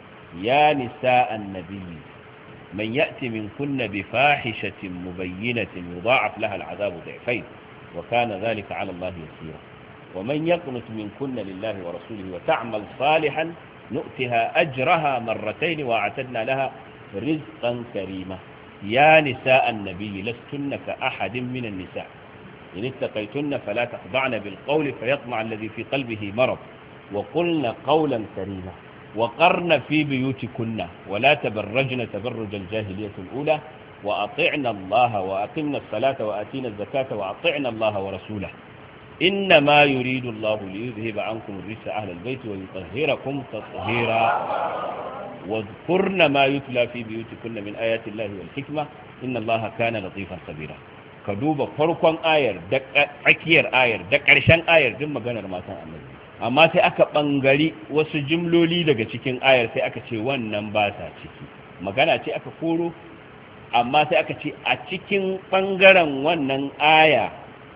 يا نساء النبي من يأتي منكن بفاحشة مبينة يضاعف لها العذاب ضعفين وكان ذلك على الله يسيرا ومن يقنت منكن لله ورسوله وتعمل صالحا نؤتها أجرها مرتين وأعتدنا لها رزقا كريما يا نساء النبي لستن كأحد من النساء إن اتقيتن فلا تخضعن بالقول فيطمع الذي في قلبه مرض وقلن قولا كريما وقرن في بيوتكن ولا تبرجن تبرج الجاهلية الأولى وأطعنا الله وأقمنا الصلاة وآتينا الزكاة وأطعنا الله ورسوله إنما يريد الله ليذهب عنكم الرجس أهل البيت ويطهركم تطهيرا واذكرن ما يتلى في بيوتكن من آيات الله والحكمة إن الله كان لطيفا خبيرا. ka duba farkon ayar da tsakiyar ayar da ƙarshen ayar din maganar matan annabi, amma sai aka bangari wasu jimloli daga cikin ayar sai aka ce wannan ba sa ciki, magana ce aka koro, amma sai aka ce a cikin bangaren wannan aya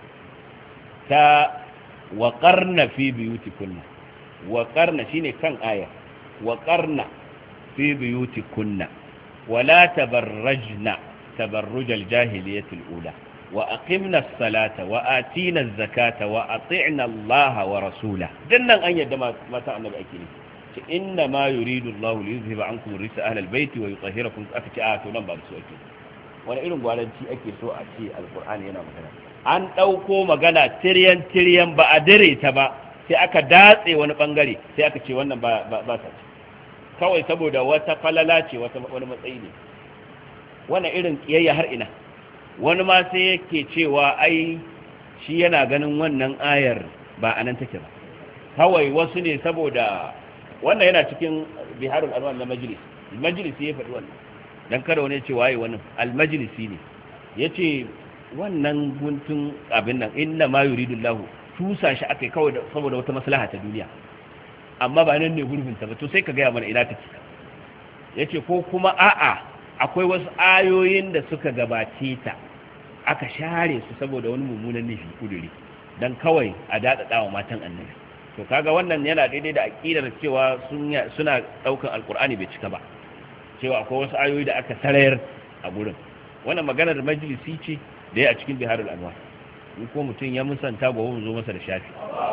ta waƙarna fi biyutikunna, waƙarna shine kan ayar, waƙarna fi biyutikunna wala tabarrajna tabarrujal jahiliyatil ula wa aqimna as-salata wa atina az-zakata wa ati'na Allah wa rasula dannan an yadda mata annabi ake ne ce inna ma yuridu Allah li yuzhiba ankum ar-rijsa ahla al-bayti wa yutahhirakum to nan ba su ake wani irin gwaranci ake so a ce alqur'ani yana magana an dauko magana tiryan ba a dire ta ba sai aka datse wani bangare sai aka ce wannan ba ta ce kawai saboda wata falala ce wani matsayi ne wannan irin kiyayya har ina wani ma sai yake cewa ai shi yana ganin wannan ayar ba anan take ba kawai wasu ne saboda wannan yana cikin biharul anwar na majalisi ya faɗi wannan dan kada wani ya ce waye wannan al-majlisi ne yace wannan guntun abin nan inna ma yuridullahu tusa shi akai kawai saboda wata maslaha ta duniya amma ba nan ne gurbin ta ba to sai ka ga mana ina take yace ko kuma a'a akwai wasu ayoyin da suka gabace ta aka share su saboda wani mummunan nufi kuduri dan kawai a dadada wa matan annabi to kaga wannan yana daidai da aqidar cewa suna daukan alqur'ani bai cika ba cewa akwai wasu ayoyi da aka sarayar a gurin wannan maganar majalisi ce da ya a cikin biharul anwar in ko mutum ya musanta gobe mu zo masa da shafi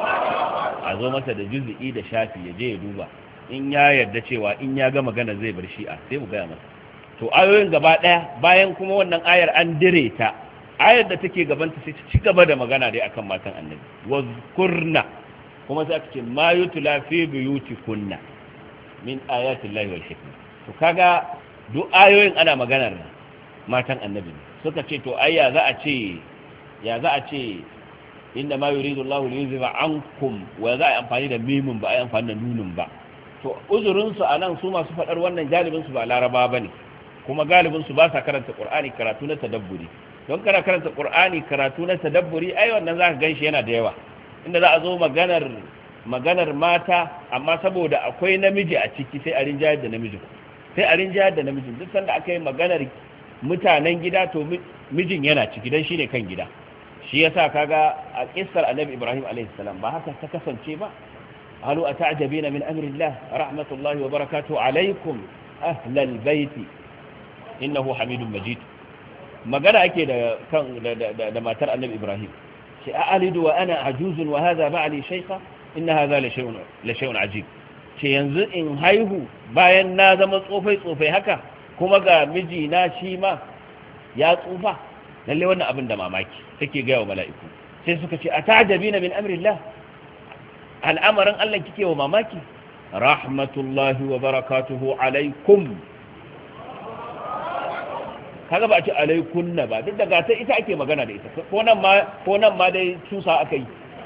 a zo masa da juz'i da shafi ya je ya duba in ya yarda cewa in ya ga magana zai bar shi'a sai mu gaya masa to ayoyin gaba daya bayan kuma wannan ayar an dire ta ayar da take gabanta sai ta ci gaba da magana dai akan matan annabi wazkurna kuma sai aka ce ma yutla fi buyutikunna min ayati llahi wal hikma to kaga duk ayoyin ana maganar matan annabi suka ce to ai ya za a ce inna ma yuridu Allahu li yuzhiba ankum wa za a amfani da mimun ba a amfani da nunun ba to uzurin su anan su masu fadar wannan galibin su ba laraba bane kuma galibin su ba sa karanta qur'ani karatu na tadabburi don kana karanta qur'ani karatu na tadabburi ai wannan zaka ganshi yana da yawa inda za a zo maganar mata amma saboda akwai namiji a ciki sai a rinjayar da namijin duk sanda aka yi maganar mutanen gida to mijin yana ciki dan shine kan gida shi yasa kaga a kissar annabi Ibrahim alaihi salam ba haka ta kasance ba halu ata'jabina min amrillah rahmatullahi wa barakatuhu alaikum ahlal baiti innahu hamidum majid magana ake da matar annabi Ibrahim shi a'alidu wa ana ajuzun wa hadha ba'li shaykha inna hadha la shay'un ajib ce yanzu in haihu bayan na zama tsofai haka kuma ga mijina shi ma ya tsufa lalle wannan abin da mamaki take ga wa mala'iku sai suka ce atajabina min amrillah al'amarin Allah kike wa mamaki rahmatullahi wa barakatuhu alaikum kaga ba a ce alaikunna ba duk daga ta ita ake magana da ita ko nan ma dai tusa aka yi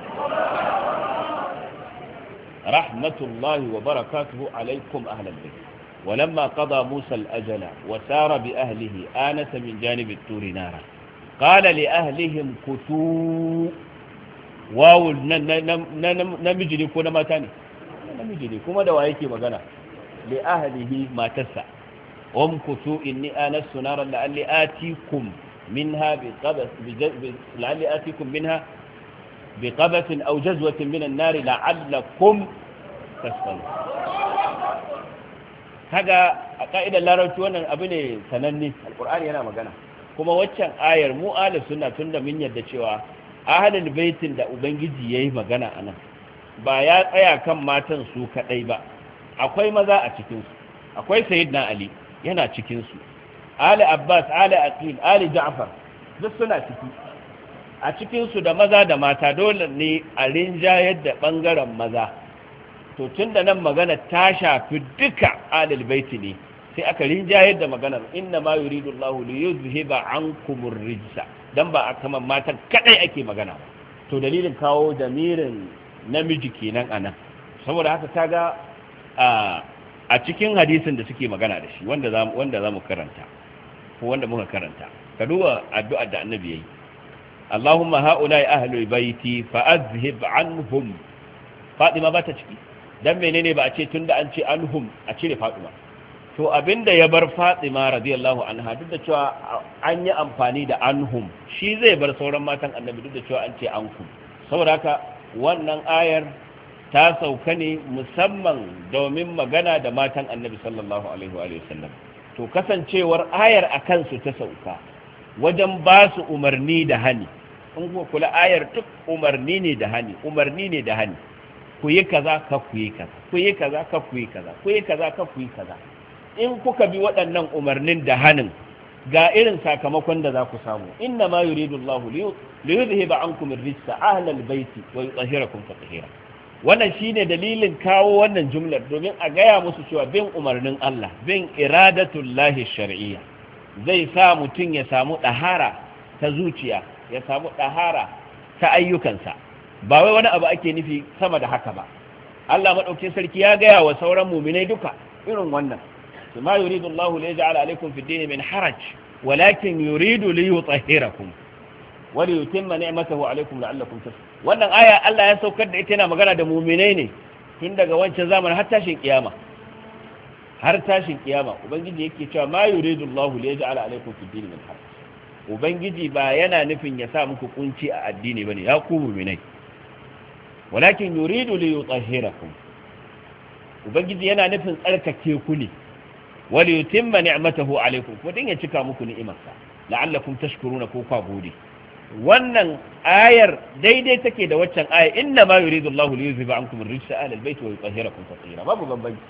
rahmatullahi wa barakatuhu alaikum ahlal bayt ولما قضى موسى الأجل وسار بأهله آنس من جانب الطور نارا قال لأهلهم كثوا واو نمجني كونا ما تاني نمجني كما دوا يكي مغانا لأهله ما تسع كثوا إني آنست نارا لعلي آتيكم منها بقبس أو جزوة من النار لعلكم تسألون kaga a ka'idar larabci wannan abu ne sananne alkur'ani yana magana kuma waccan ayar mu ahlus sunna tunda mun yarda cewa ahlul baitin da ubangiji yayi magana anan ba ya tsaya kan matan su kadai ba akwai maza a cikin su akwai sayyidina ali yana cikin su ali abbas ali aqil ali ja'far duk suna ciki a cikin su da maza da mata dole ne a rinjayar da bangaren maza to tun da nan magana ta shafi duka alil baiti ne sai aka rinjayar da maganar inna ma yuridu Allahu li yuzhiba ankum ar-rijsa dan ba kaman matan kadai ake magana to dalilin kawo damirin namiji kenan anan saboda haka kaga a cikin hadisin da suke magana da shi wanda zamu karanta ko wanda muka karanta ka duba addu'ar da annabi yayi Allahumma ha'ula'i ahlul baiti fa azhib anhum Fatima ba ta ciki dan menene ba a ce tunda an ce anhum a cire Fatima to abinda ya bar Fatima radiyallahu anha duk da cewa an yi amfani da anhum shi zai bar sauran matan annabi duk da cewa an ce ankum saboda haka wannan ayar ta sauka ne musamman domin magana da matan annabi sallallahu alaihi wa sallam to kasancewar ayar a kansu ta sauka wajen ba su umarni da hani, in kuka kula ayar duk umarni ne da hani, umarni ne da hani, ku yi kaza ka ku yi kaza, ku yi kaza ka ku yi kaza, ku yi kaza ka ku yi kaza. In kuka bi waɗannan umarnin da hanin, ga irin sakamakon da za ku samu. Inna ma yuridu Allahu li yuzhiba ankum ar-rijsa ahlal baiti wa yutahhirakum tatheera. Wannan shine dalilin kawo wannan jumlar, domin a gaya musu cewa bin umarnin Allah, bin iradatullahi shar'iyya zai sa mutum ya samu dahara ta zuciya, ya samu dahara ta ayyukansa. Ba wai wani abu ake nufi sama da haka ba. Allah madaukakin sarki ya gaya wa sauran mu'minai duka irin wannan. ما يريد الله ليجعل عليكم في الدين من حرج ولكن يريد ليطهركم وليتم نعمته عليكم لعلكم تشكرون. wannan aya Allah ya saukar da ita yana magana da mu'minai ne tun daga wancan zamanin har tashin kiyama, har tashin kiyama. Ubangiji yake cewa ma yuridu Allah liyaj'ala alaykum fi din min haraj. Ubangiji ba yana nufin ya sa muku kunci a addini bane, ya ku mu'minai, walakin yuridu liyutahhirakum. Ubangiji yana nufin tsarkake ku ne, wali yutimma ni'matahu alaykum, ko din ya cika muku ni'imarsa, la'allakum tashkuruna ko kwa gode. Wannan ayar daidai take da waccan aya, inna ma yuridu Allahu li yuzhiba ankum ar-rijsa ahla al-bayt wa yutahhirakum tatheera. Babu bambanci.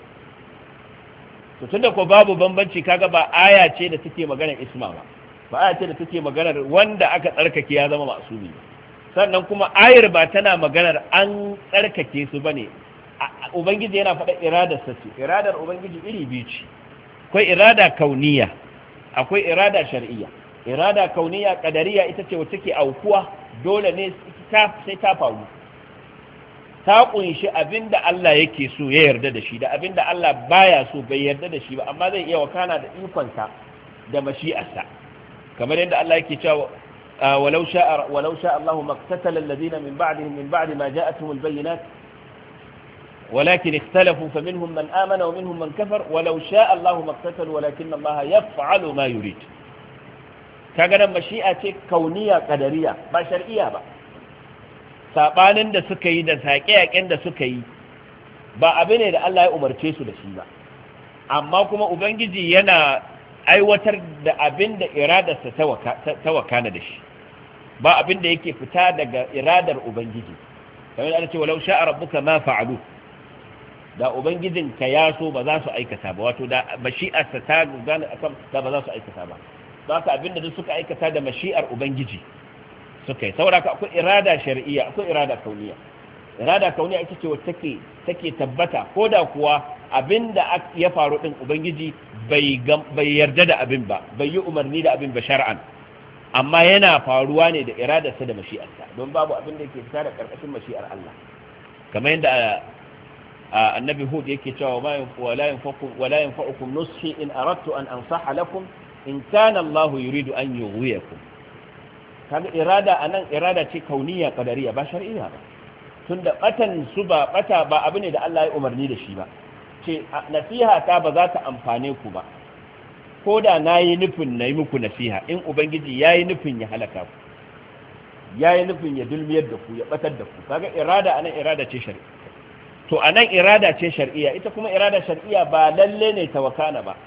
To tunda ko babu bambanci, kaga ba aya ce da take maganar isma ba aya ce da take maganar wanda aka tsarkake ya zama ma'sumi. Sannan kuma ayar ba tana maganar an tsarkake su bane. Ubangiji yana faɗa iradarsa ce. Iradar Ubangiji iri biyu ce. Akwai irada kauniya, akwai irada shar'iyya. Irada kauniya kadariya ita ce wacce ke aukuwa, dole ne sai ta faru, ta kunshi abinda Allah yake so ya yarda da shi da abinda Allah baya so bai yarda da shi ba, amma zai iya wakana da ikonsa da mashi'arsa. Kamar yadda Allah yake cewa walau sha Allahu maqtatala alladhina min ba'dihim min ba'di ma ja'atuhum al-bayyinat ولكن اختلفوا فمنهم من آمن ومنهم من كفر ولو شاء الله ما اقتتلوا ولكن الله يفعل ما يريد. kaga mashi'a ce kauniya kadariya ba shar'iyya ba. Sabanin da suka yi da saƙe-yaƙen da suka yi ba abu ne da Allah ya umarce su da shi ba, amma kuma Ubangiji yana aiwatar da abin da iradarsa ta wakana da shi, ba abin da yake fita daga iradar Ubangiji. kamar da ce walau sha'a rabbuka ma fa'alu, da ubangijinka ya so ba za su aikata ba, wato da mashi'arsa ta gudana akan da ba za su aikata ba. Don haka abinda duk suka aikata da mashi'ar ubangiji suka yi. Saboda akwai irada shar'iyya, akwai irada kauniya. Irada kauniya ita ce wacce take tabbata, ko da kuwa abinda ya faru din ubangiji bai yarda da abin ba, bai yi umarni da abin ba shar'an, amma yana faruwa ne da iradarsa da mashi'arsa, don babu abin da yake fita da karkashin mashi'ar Allah. Kamar yadda annabi Hud yake cewa wala yanfa'ukum nushi in aradtu an ansaha lakum in kana Allah yuridu an yughwiyakum. kaga irada anan irada ce kauniya qadariya ba shar'iyya ba, tunda batan su ba bata ba abu ne da Allah ya umarni da shi ba. Ce nasiha ta ba za ta amfane ku ba, ko da nayi nufin nayi muku nasiha, in ubangiji yayi nufin ya halaka ku, yayi nufin ya dulmiyar da ku, ya batar da ku. kaga irada anan irada ce shar'iyya. To anan irada ce shar'iyya, ita kuma irada shar'iyya ba lalle ne ta wakana ba,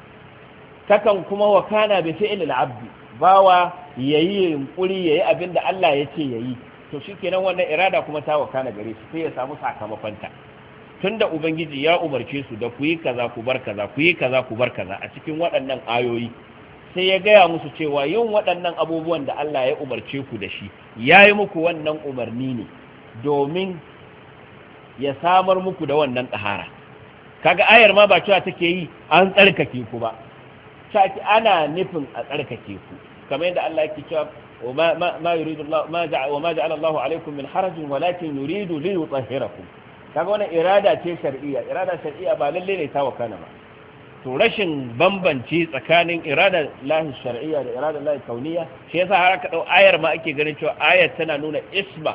takan kuma wakana bi fi'l al-abd, bawa yayi yunkuri yayi abinda Allah ya ce yayi, to shikenan wannan irada kuma ta wakana gare shi, sai ya samu sakamakon ta. Tunda ubangiji ya umarce su da ku yi kaza ku bar kaza, ku yi kaza ku bar kaza a cikin waɗannan ayoyi, sai ya gaya musu cewa yin waɗannan abubuwan da Allah ya umarce ku da shi, yayi muku wannan umarni ne domin ya samar muku da wannan ɗahara. Kaga ayar ma ba cewa take yi an tsarkake ku ba, shaki ana nufin a tsarkake ku, kamar yadda Allah yake cewa ma yuridu Allah wa ma ja'ala Allah alaykum min harajin walakin yuridu li yutahhirakum. Kaga wannan irada ce shar'iyya, irada shar'iyya ba lalle ne ta wakana ba. To rashin bambanci tsakanin irada lahi shar'iyya da irada lahi kauniyya, shi yasa har aka dau ayar ma ake ganin cewa ayar tana nuna isma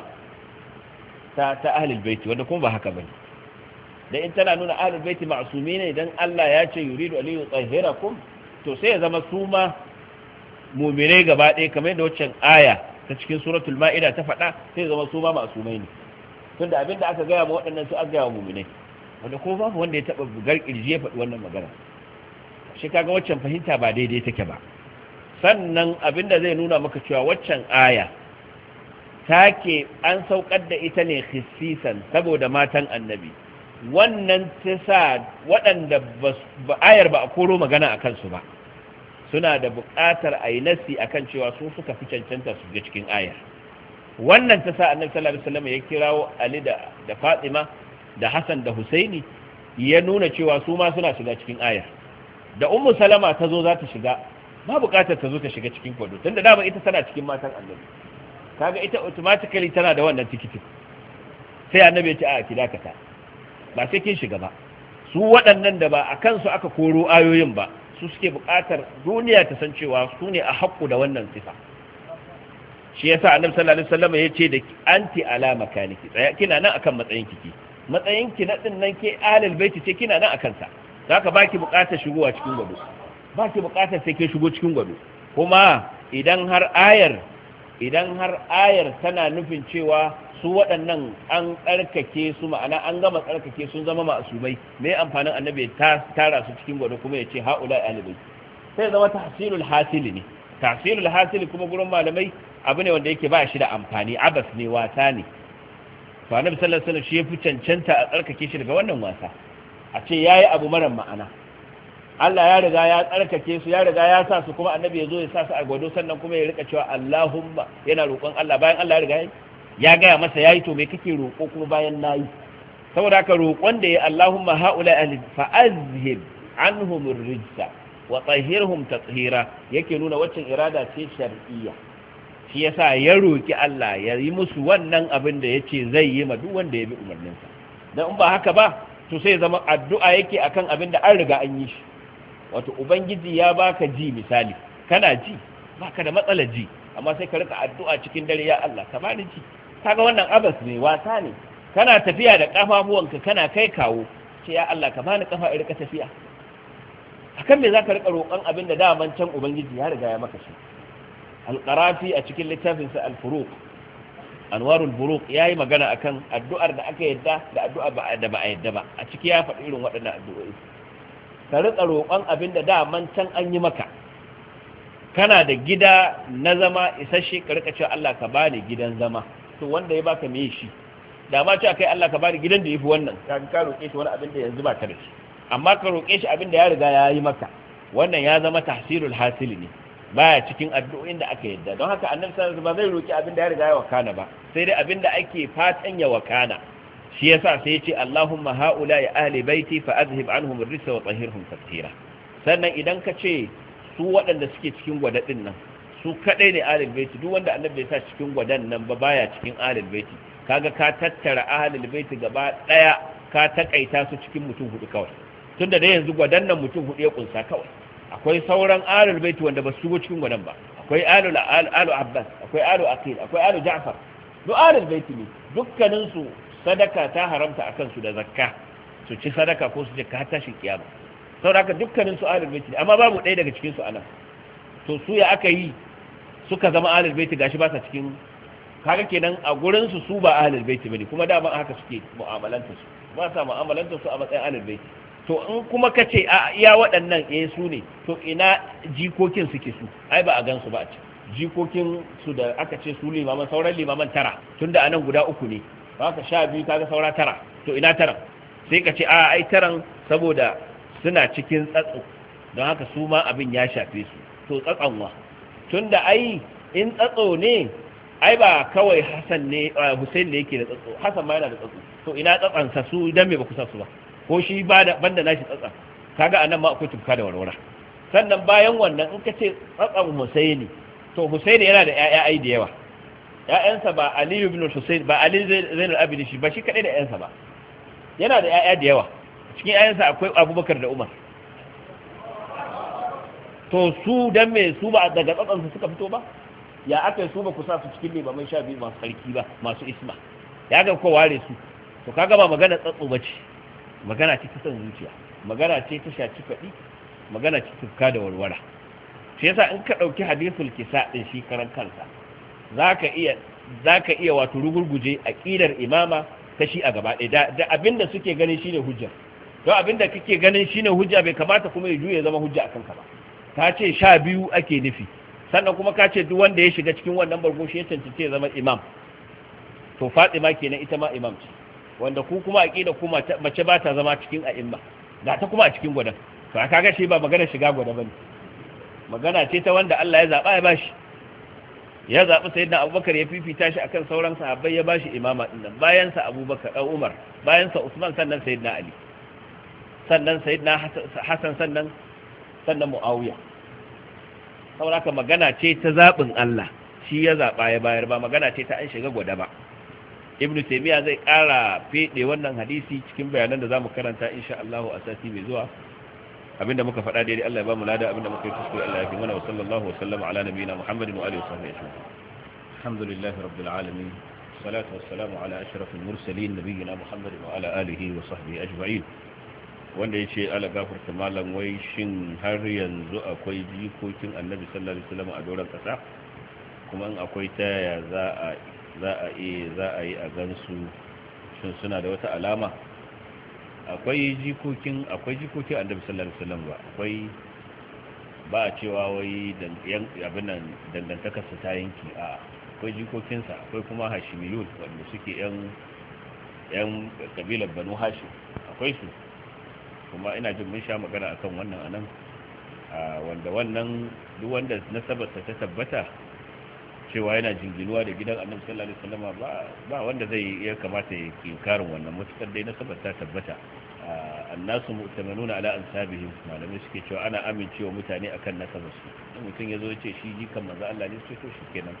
ta ahlul baiti, wanda kuma ba haka bane. Da in tana nuna ahlul baiti ma'sumi ne, dan Allah ya ce yuridu an yutahhirakum, to sai ya zama su ma mu'minai gaba ɗaya, kamar yadda waccan aya ta cikin suratul ma'ida ta faɗa, sai ya zama su ma ma'sumai ne, tunda abinda aka gaya ma waɗannan su aka gaya wa mu'minai, wanda kuma babu wanda ya taɓa bugar kirji ya faɗi wannan magana. shi kaga waccan fahimta ba daidai take ba. Sannan abinda zai nuna maka cewa waccan aya take an saukar da ita ne khissisan saboda matan annabi, wannan ta sa waɗanda ayar ba a koro magana a kansu ba suna da buƙatar a yi nasi a kan cewa su suka fi cancanta su ga cikin ayar. Wannan ta sa annabi sallallahu alaihi wasallam ya kirawo Ali da Fatima da Hassan da Husaini, ya nuna cewa su ma suna shiga cikin ayar. Da Ummu Salama ta zo za ta shiga, ba buƙatar ta zo ta shiga cikin kwado, tunda dama ita tana cikin matan annabi, kaga ita automatically tana da wannan tikitin. Sai annabi ya ce a ki dakata, ba sai kin shiga ba. Su waɗannan da ba a kansu aka koro ayoyin ba, su suke buƙatar duniya ta san cewa su ne a haƙƙu da wannan sifa. Shi yasa annabi sallallahu alaihi wasallam ya ce da anti ala makaniki, tsaya kina nan akan matsayin kiki, matsayin ki na din nan ke ahlul baiti ce, kina nan akan sa. Zaka baki buƙatar shigowa cikin gwado, baki buƙatar sai ke shigo cikin gwado. Kuma idan har ayar tana nufin cewa su waɗannan an tsarkake su, ma'ana an gama tsarkake sun zama ma'asumai, me amfanin annabi ta tara su cikin gwado kuma ya ce haula alibai? Sai zama tahsilul hasili ne. Tahsilul hasili kuma gurin malamai abu ne wanda yake ba shi da amfani, abas ne, wasa ne. To annabi sallallahu alaihi wasallam shi yafi cancanta a tsarkake shi daga wannan wasa, a ce yayi abu mara ma'ana. Allah ya riga ya tsarkake su, ya riga ya sa su, kuma annabi ya zo ya sa su a gwado, sannan kuma ya rika cewa Allahumma, yana roƙon Allah bayan Allah ya riga ya gaya masa yayi, to me kake roƙo kuma bayan nayi? Saboda haka roƙon da ya Allahumma haula ahli fa azhib anhum ar-rijsa wa tahhirhum tathira yake nuna waccan irada ce shar'iyya. Shi yasa ya roki Allah ya yi musu wannan abin da yace zai yi ma duk wanda ya bi umarninsa. Dan in ba haka ba, to sai zama addu'a yake akan abin da an riga an yi shi. Wato ubangiji ya baka ji, misali kana ji, baka da matsalar ji, amma sai ka rika addu'a cikin dare, ya Allah ka bani ji. Kaga wannan abas ne, wasa ne. Kana tafiya da kafafuwanka kana kai kawo, ce ya Allah ka bani kafa in rika tafiya. Akan me zaka rika roƙon abin da daman can ubangiji ya riga ya maka shi? Al-Qarafi a cikin littafin sa Al-Furuq, Anwarul Buruq, yayi magana akan addu'ar da aka yadda da addu'a da ba a yadda ba. A ciki ya faɗi irin waɗannan addu'o'i. Ka rika roƙon abin da daman can an yi maka. Kana da gida na zama isasshe, ka rika cewa Allah ka bani gidan zama. To wanda ya baka me shi? Da ma ce kai Allah ka bani gidan da yafi wannan, ka roƙe shi wani abin da yanzu ba ka da shi. Amma ka roƙe shi abin da ya riga ya yi maka, wannan ya zama tahsilul hasili ne, baya cikin addu'o'in da aka yadda. Don haka annabi sallallahu alaihi wasallam ba zai roƙi abin da ya riga ya wakana ba, sai dai abin da ake fatan ya wakana. Shi yasa sai ya ce Allahumma haula ya ahli baiti fa azhib anhum ar-rijsa wa tahhirhum tatheera. Sannan idan ka ce su waɗanda suke cikin gwadadin nan su kadai ne ahlul baiti, duk wanda annabi ya sa cikin gwadan nan ba baya cikin ahlul baiti, kaga ka tattara ahlul baiti gaba daya, ka takaita su cikin mutum hudu kawai. Tunda da yanzu gwadan nan mutum hudu ya kunsa kawai. Akwai sauran ahlul baiti wanda ba su shigo cikin gwadan ba. Akwai alu Abbas, akwai alu Aqil, akwai alu Ja'far. Duk ahlul baiti ne, dukkanin su sadaka ta haramta akan su da zakka, su ci sadaka ko su je ka tashi kiyama. Saboda haka dukkanin su ahlul baiti ne, amma babu ɗaya daga cikin su anan. To su ya aka yi suka zama ahlul baiti gashi ba sa cikin, kaga kenan a gurin su su ba ahlul baiti bane, kuma da ba haka suke mu'amalanta su, ba sa mu'amalanta su a matsayin ahlul baiti. To in kuma ka ce a iya waɗannan su ne, to ina jikokin suke su? Ai ba a gan su ba a ce jikokin su da aka ce su limaman, sauran limaman tara, tunda anan guda uku ne, ba ka 12 kaga saura tara, to ina taran? Sai ka ce a ai taran saboda suna cikin tsatso, don haka su ma abin ya shafe su. To tsatsanwa, tunda ai in tsatso ne, ai ba kawai Hassan ne Hussein ne yake da tsatso, Hassan ma yana da tsatso. To ina tsatsansa su, dan me ba ku sa su ba? Ko shi banda nashi tsatsa? Kaga anan ma akwai tufka da warwara. Sannan bayan wannan in ka ce tsatsan Husaini, to Husaini yana da ƴaƴa ai da yawa. ƴaƴansa ba Ali ibn Husain, ba Ali Zainul Abidin, shi ba shi kadai da ƴaƴansa ba, yana da ƴaƴa da yawa. Cikin ƴaƴansa akwai Abubakar da Umar. To su dan me su ba daga tsatsansa suka fito ba? Ya aka yi su ba ku sa su cikin limaman 12 masu sarki ba, masu isma? Ya ga ko ware su? To kaga ba magana tsatso bace, magana ce ta san zuciya, magana ce ta shaci faɗi, magana ce tufka da warwara. Shi yasa in ka ɗauki hadisul kisa ɗin shi karan kansa, zaka iya wato rugurguje aqidar imama ta shi a gaba ɗaya da abinda suke gani shine hujja. don abinda kake ganin shine hujja bai kamata kuma ya juye zama hujja akan ka ba. ka ce 12 ake nufi, sannan kuma ka ce duk wanda ya shiga cikin wannan bargo shi ya cancanci ya zama imam. to Fatima kenan ita ma imam ce, wanda ku kuma aqida ku mace ba ta zama cikin a'imma, ga ta kuma a cikin gwadan. to kaga shi ba magana shiga gwada bane, magana ce ta wanda Allah ya zaba ya bashi. ya zabi sayyidina Abubakar ya fifita shi akan sauran sahabbai, ya bashi imama din nan, bayan sa Abubakar dan Umar, bayan sa Usman, sannan sayyidina Ali, sannan sayyidina Hassan, sannan Muawiya. saboda haka magana ce ta zabin Allah, shi ya zaba ya bayar, ba magana ce ta an shiga gwada ba. Ibn Taymiyyah zai ƙara fede wannan hadisi cikin bayanan da zamu karanta insha Allah a sati mai zuwa. abinda muka faɗa daidai Allah ya ba mu lada, abinda muka yi kuskure Allah ya fi mana. Wa sallallahu wa sallama ala nabiyina Muhammadin wa alihi wa sahbihi ajma'in. Alhamdulillahi rabbil alamin, salatu wassalamu ala ashrafil mursalin nabiyina Muhammadin wa ala alihi wa sahbihi ajma'in. wanda yace ala gafarta malam, wai shin har yanzu akwai jikokin Annabi sallallahu alaihi wasallam a doran kasa, kuma in akwai ta yaya za a yi a gansu, shin suna da wata alama? akwai jikokin Annabi sallallahu alaihi wasallam ba a cewa wai abin nan dangantakar su ta yanki. akwai jikokinsa, akwai kuma hashimiyun wanda suke yan kabilar Banu Hashim, akwai su kuma ina jin mun sha magana akan wannan anan, wanda wannan duk wanda nasabarsa ta tabbata cewa yana jinginuwa da gidan Annabi sallallahu alaihi wasallam ba wanda zai iya kamata ya kinkarin wannan, mutukar dai nasabar ta tabbata. annasu mu'tamanuna ala ansabihim, malamai suke cewa ana amincewa mutane akan nasabarsu. in mutum yazo ya ce shi jikan manzon Allah ne, sai to shikenan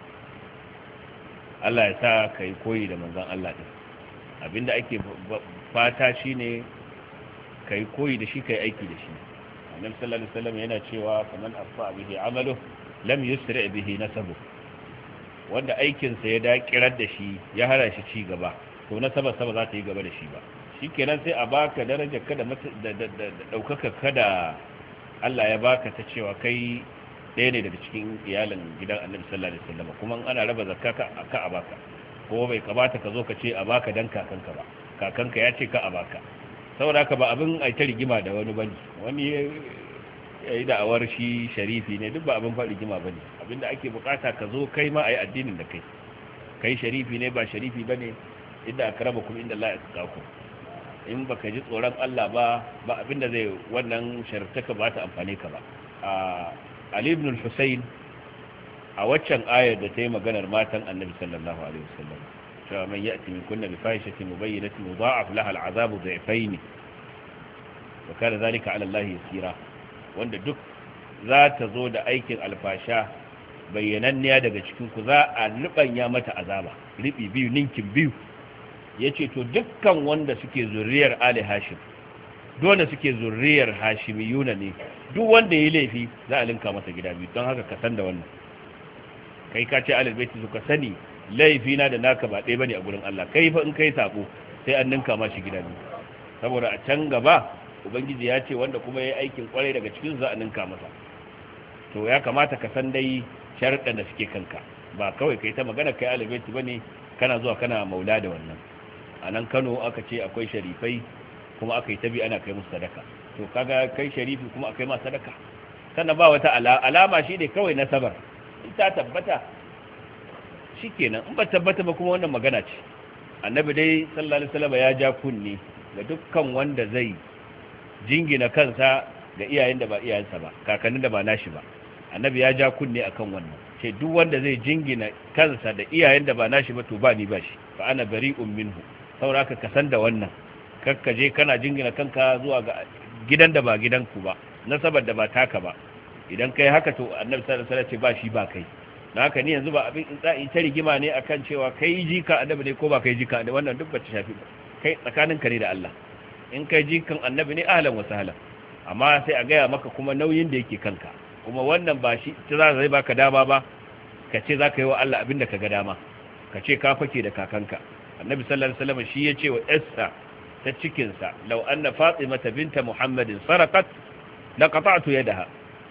Allah ya sa kai koyi da manzon Allah din. abinda ake fata shine kai koyi da shi, kai aiki da shi. Annabi sallallahu alaihi wasallam yana cewa faman afa bihi amalu lam yusri bihi nasabu, wanda aikinsa ya dakirar da shi ya hana shi ci gaba, to nasabar sa ba za ta yi gaba da shi ba. shikenan sai a baka darajar ka da daukaka ka da Allah ya baka ta cewa kai ɗaya ne daga cikin iyalin gidan Annabi sallallahu alaihi wasallam, kuma ana raba zakka ka a baka, ko bai kamata ka zo ka ce a baka dan kakanka ba, kakanka ya ce ka a baka. saboda haka ba abin ai ta rigima da wani bane, wani yayi da'awar shi sharifi ne, duk ba abin fa rigima bane. abinda ake bukata ka zo kai ma ayi addinin da kai sharifi ne ba sharifi bane, inda akramakum inda Allah yatqakum. in baka ji tsoron Allah ba abinda zai wannan shartaka ba ta amfane ka ba. Ali ibn al-Husayn a waccan ayar da ta yi maganar matan Annabi sallallahu alaihi wasallam, cewa man ya'ti min kunna bi fahishatin mubayyinatin yudha'af laha al'azabu dhi'fayn wa kana dhalika 'ala Allah yasira, wanda duk za ta zo da aikin alfasha bayyananniya daga cikin ku, za a lubanya mata azaba ribi biyu, ninkin biyu. yace to dukkan wanda suke zuriyar Ali Hashim, dole suke zuriyar Hashimiyuna ne, duk wanda yayi laifi za a linka masa gida biyu. don haka ka san da wannan, kai ka ce alal baiti suka sani laifi na da naka ba ɗaya bane a gurin Allah. kai fa in kai sako sai an ninka mashi gida biyu, saboda a can gaba ubangiji ya ce wanda kuma yayi aikin kwarai daga cikin za a ninka masa. to ya kamata ka san dai sharuɗan da suke kanka, ba kawai kai ta magana kai alal baiti bane kana zuwa kana maula da wannan. a nan Kano aka ce akwai sharifai kuma aka yi tabi ana kai musu sadaka, to kaga kai sharifi kuma akai ma sadaka, sannan ba wata alama shi ne kawai nasabar. ita tabbata shikenan, in ba tabbata ba kuma wannan magana ce. Annabi dai sallallahu alaihi wasallam ya ja kunni ga dukkan wanda zai jingina kansa ga iyayen da ba iyayensa ba, kakannin da ba nashi ba. Annabi ya ja kunni akan wannan, ce duk wanda zai jingina kansa da iyayen da ba nashi ba, to ba ni ba shi, fa ana bari'un minhu. sauraka ka san da wannan, kakka je kana jingina kanka zuwa ga gidan da ba gidanku ba, nasabar da ba taka ba. idan kai haka to Annabi sallallahu alaihi wasallam ce ba shi ba kai. na haka ni yanzu ba abin in ta rigima ne akan cewa kai jika Annabi ne ko ba kai jika, wannan duk ba ta shafi ba, kai tsakaninka ne da Allah. in kai jikan Annabi ne ahlan wa sahlan, amma sai a gaya maka kuma nauyin da yake kanka, kuma wannan ba shi ta zai baka dama ba ka ce za ka yi wa Allah abin da ka ga dama, ka ce ka fake da kakanka. Annabi sallallahu alaihi wasallam shi ya ce wa Esther ta cikinsa, law anna Fatimata binta Muhammadin sarqat laqata'tu yadaha.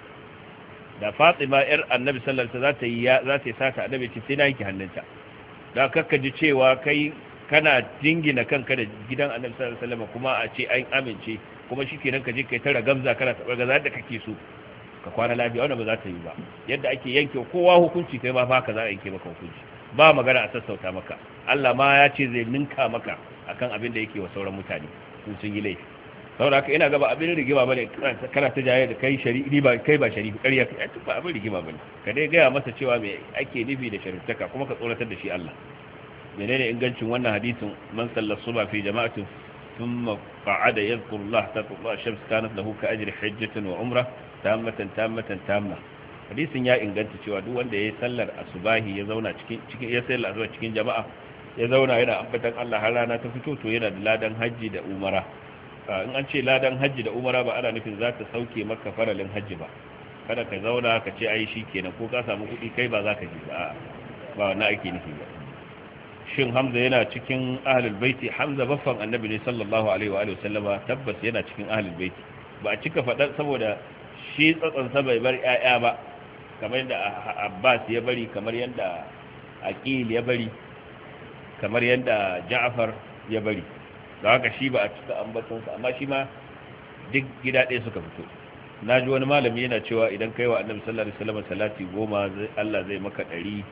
da Fatima yar Annabi sallallahu alaihi wasallam za ta yi sata, Annabi ce sai na yanke hannunta. da kakka ji cewa kai kana jingina kanka da gidan annabi sallallahu alaihi wasallam kuma a ce an amince kuma shikenan ka je kai tara gamza kana tabar gaza da kake so ka kwana lafiya wannan ba za ta yi ba. Yadda ake yanke kowa hukunci kai ma fa haka za a yanke maka hukunci, ba magana a sassauta maka. Allah ma ya ce zai ninka maka akan abin da yake wa sauran mutane sun yi laifi. saboda haka ina gaba abin rigima bane kana ta jaye da kai shari'i ba kai ba shari'i ƙarya kai ba abin rigima bane. Ka dai gaya masa cewa me ake nufi da shari'taka kuma ka tsoratar da shi Allah. menene ingancin wannan hadisin man salla suba fi jama'atin thumma qa'ada yadhkuru Allah tatlu'a shams kanat lahu ka ajri hajjatin wa umrah tammatan tamma. Hadisin ya inganta cewa duk wanda yayi sallar asubahi ya zauna cikin ya sallar asuba cikin jama'a ya zauna yana ambatan Allah har rana ta fito to yana da ladan haji da umara. In an ce ladan haji da umara ba ana nufin za ta sauke maka faralin haji ba. Kada ka zauna ka ce ai shikenan ko ka samu kuɗi kai ba za ka je ba. Ba wannan ake nufi ba. Shin Hamza yana cikin ahlul baiti? Hamza baffan annabi ne sallallahu alaihi wa alihi wasallama, tabbas yana cikin ahlul baiti. Ba a cika faɗa saboda shi tsatsansa bai bar ƴaƴa ba kamar yadda Abbas ya bari, kamar yadda Aqil ya bari, kamar yadda Ja'far ya bari. Da haka shi ba a cika ambatonsa, amma shi ma duk gida ɗaya suka fito. Na ji wani malami yana cewa idan kai wa annabi sallallahu alaihi wasallam salati 10 Allah zai maka 100.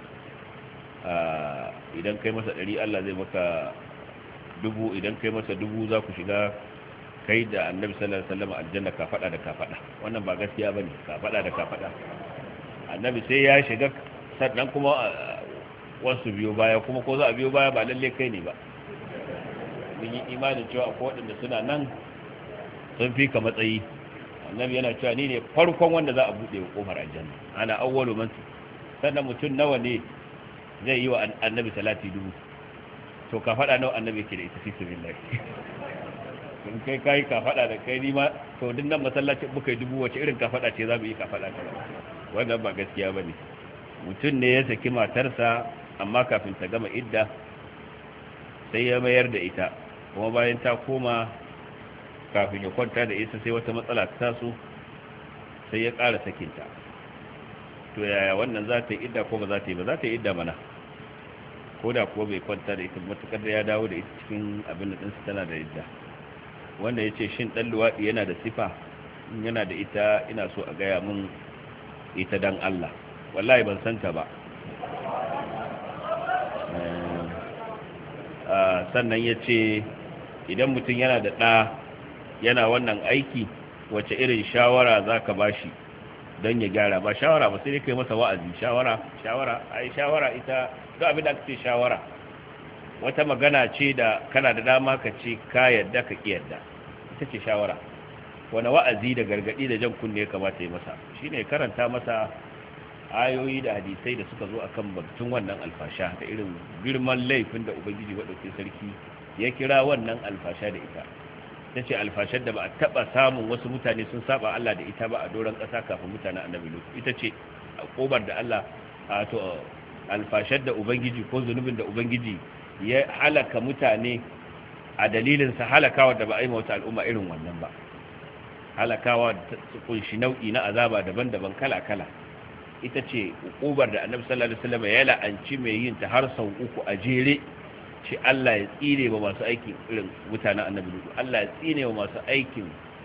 Idan kai masa 100 Allah zai maka 1000. Idan kai masa 1000 za ku shiga kai da annabi sallallahu alaihi wasallam aljanna ka fada da ka fada. Wannan ba gaskiya bane, ka fada da ka fada. Annabi sai ya shiga sannan kuma wasu biyo baya, kuma ko za a biyo baya ba lalle kai ne ba. Mun yi imanin cewa akwai waɗanda suna nan sun fi ka matsayi. Annabi yana cewa ni ne farkon wanda za a buɗe wa kofar aljanna, ana awwalu man. Sannan mutum nawa ne zai yi wa annabi salati 1000? To ka faɗa nawa annabi ke da ita fi sabilillah. In kai kai ka faɗa da kai ni ma to din nan masallaci muka yi 1000, wace irin ka faɗa ce za mu yi ka faɗa ka? Wannan ba gaskiya bane. Mutum ne ya saki matarsa amma kafin ta gama idda sai ya mayar da ita, kuma bayan ta koma kafin ya kwanta da ita sai wata matsala ta taso sai ya ƙara sakinta. To yaya wannan za ta yi idda ko ba za ta yi ba? Za ta yi idda mana, ko da kuwa bai kwanta da ita matukar da ya dawo da ita cikin abin da ɗinsu tana da idda. Wanda ya ce shin ɗan luwaɗi yana da sifa? In yana da ita ina so a gaya mun ita dan Allah, wallahi ban santa ba. Sannan ya ce idan mutum yana da ɗa yana wannan aiki, wace irin shawara za ka ba shi don ya gyara? Ba shawara ba, sai dai kai masa wa'azi. Shawara ita duk abin da aka ce shawara wata magana ce da kana da dama ka ce ka yadda ka ki yadda, ita ce shawara. wani wa'azi da gargadi da jan kunne ya kamata ya masa? Shine karanta masa ayoyi da hadisai da suka zo akan batun wannan alfasha da irin girman laifin da ubangiji madaukakin sarki ya kira wannan alfasha da ita. Ta ce alfashar da ba a taba samun wasu mutane sun saba Allah da ita ba a doron ƙasa kafin mutanen annabi Lut. Ita ce kobar da Allah to alfashar da ubangiji ko zunubin da ubangiji ya halaka mutane a dalilin sa halakawa da ba a yi wata al'umma irin wannan ba. Halakawa da kunshi nau'i na azaba daban-daban kala-kala. Ita ce kobar da annabi sallallahu alaihi wasallam ya la'anci mai yin ta har sau 3 a jere. Ce Allah ya tsine wa masu aikin irin mutanen annabi Lut. Allah ya tsine wa masu aikin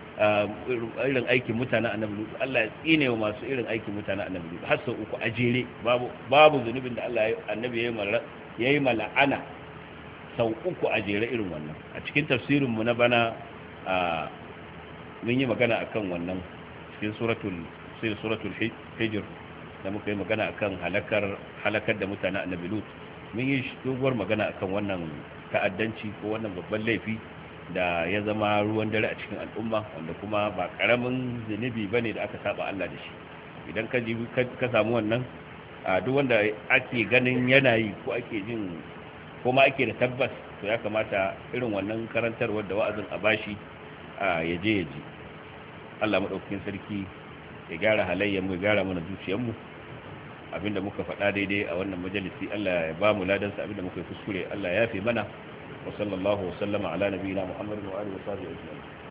irin aikin mutanen annabi Lut. Allah ya tsine wa masu irin aikin mutanen annabi Lut. Har sau 3 a jere. Babu zunubin da Allah annabi ya yi mala'ana sau 3 a jere irin wannan. A cikin tafsirin mu na bana mun yi magana akan wannan cikin suratul hijr da muka yi magana akan halakar da mutanen annabi Lut. Mun yi doguwar magana akan wannan ta'addanci ko wannan babban laifi da ya zama ruwan dare a cikin al'umma, wanda kuma ba karamin zunubi bane da aka saba Allah da shi. Idan ka samu wannan duk wanda ake ganin yanayi ko ake jin ko ma ake da tabbas, to ya kamata irin wannan karantarwar da wa'azin a bashi ya je. Allah madaukakin sarki ya gyara halayyar mu, ya gyara mana zuciyar mu. Abinda muka faɗa daidai a wannan majalisi Allah ya ba mu ladansa, abinda muka yi kuskure Allah ya yafe mana. Wa sallallahu wa sallama ala nabiyina Muhammadin wa alihi wa sahbihi ajma'in.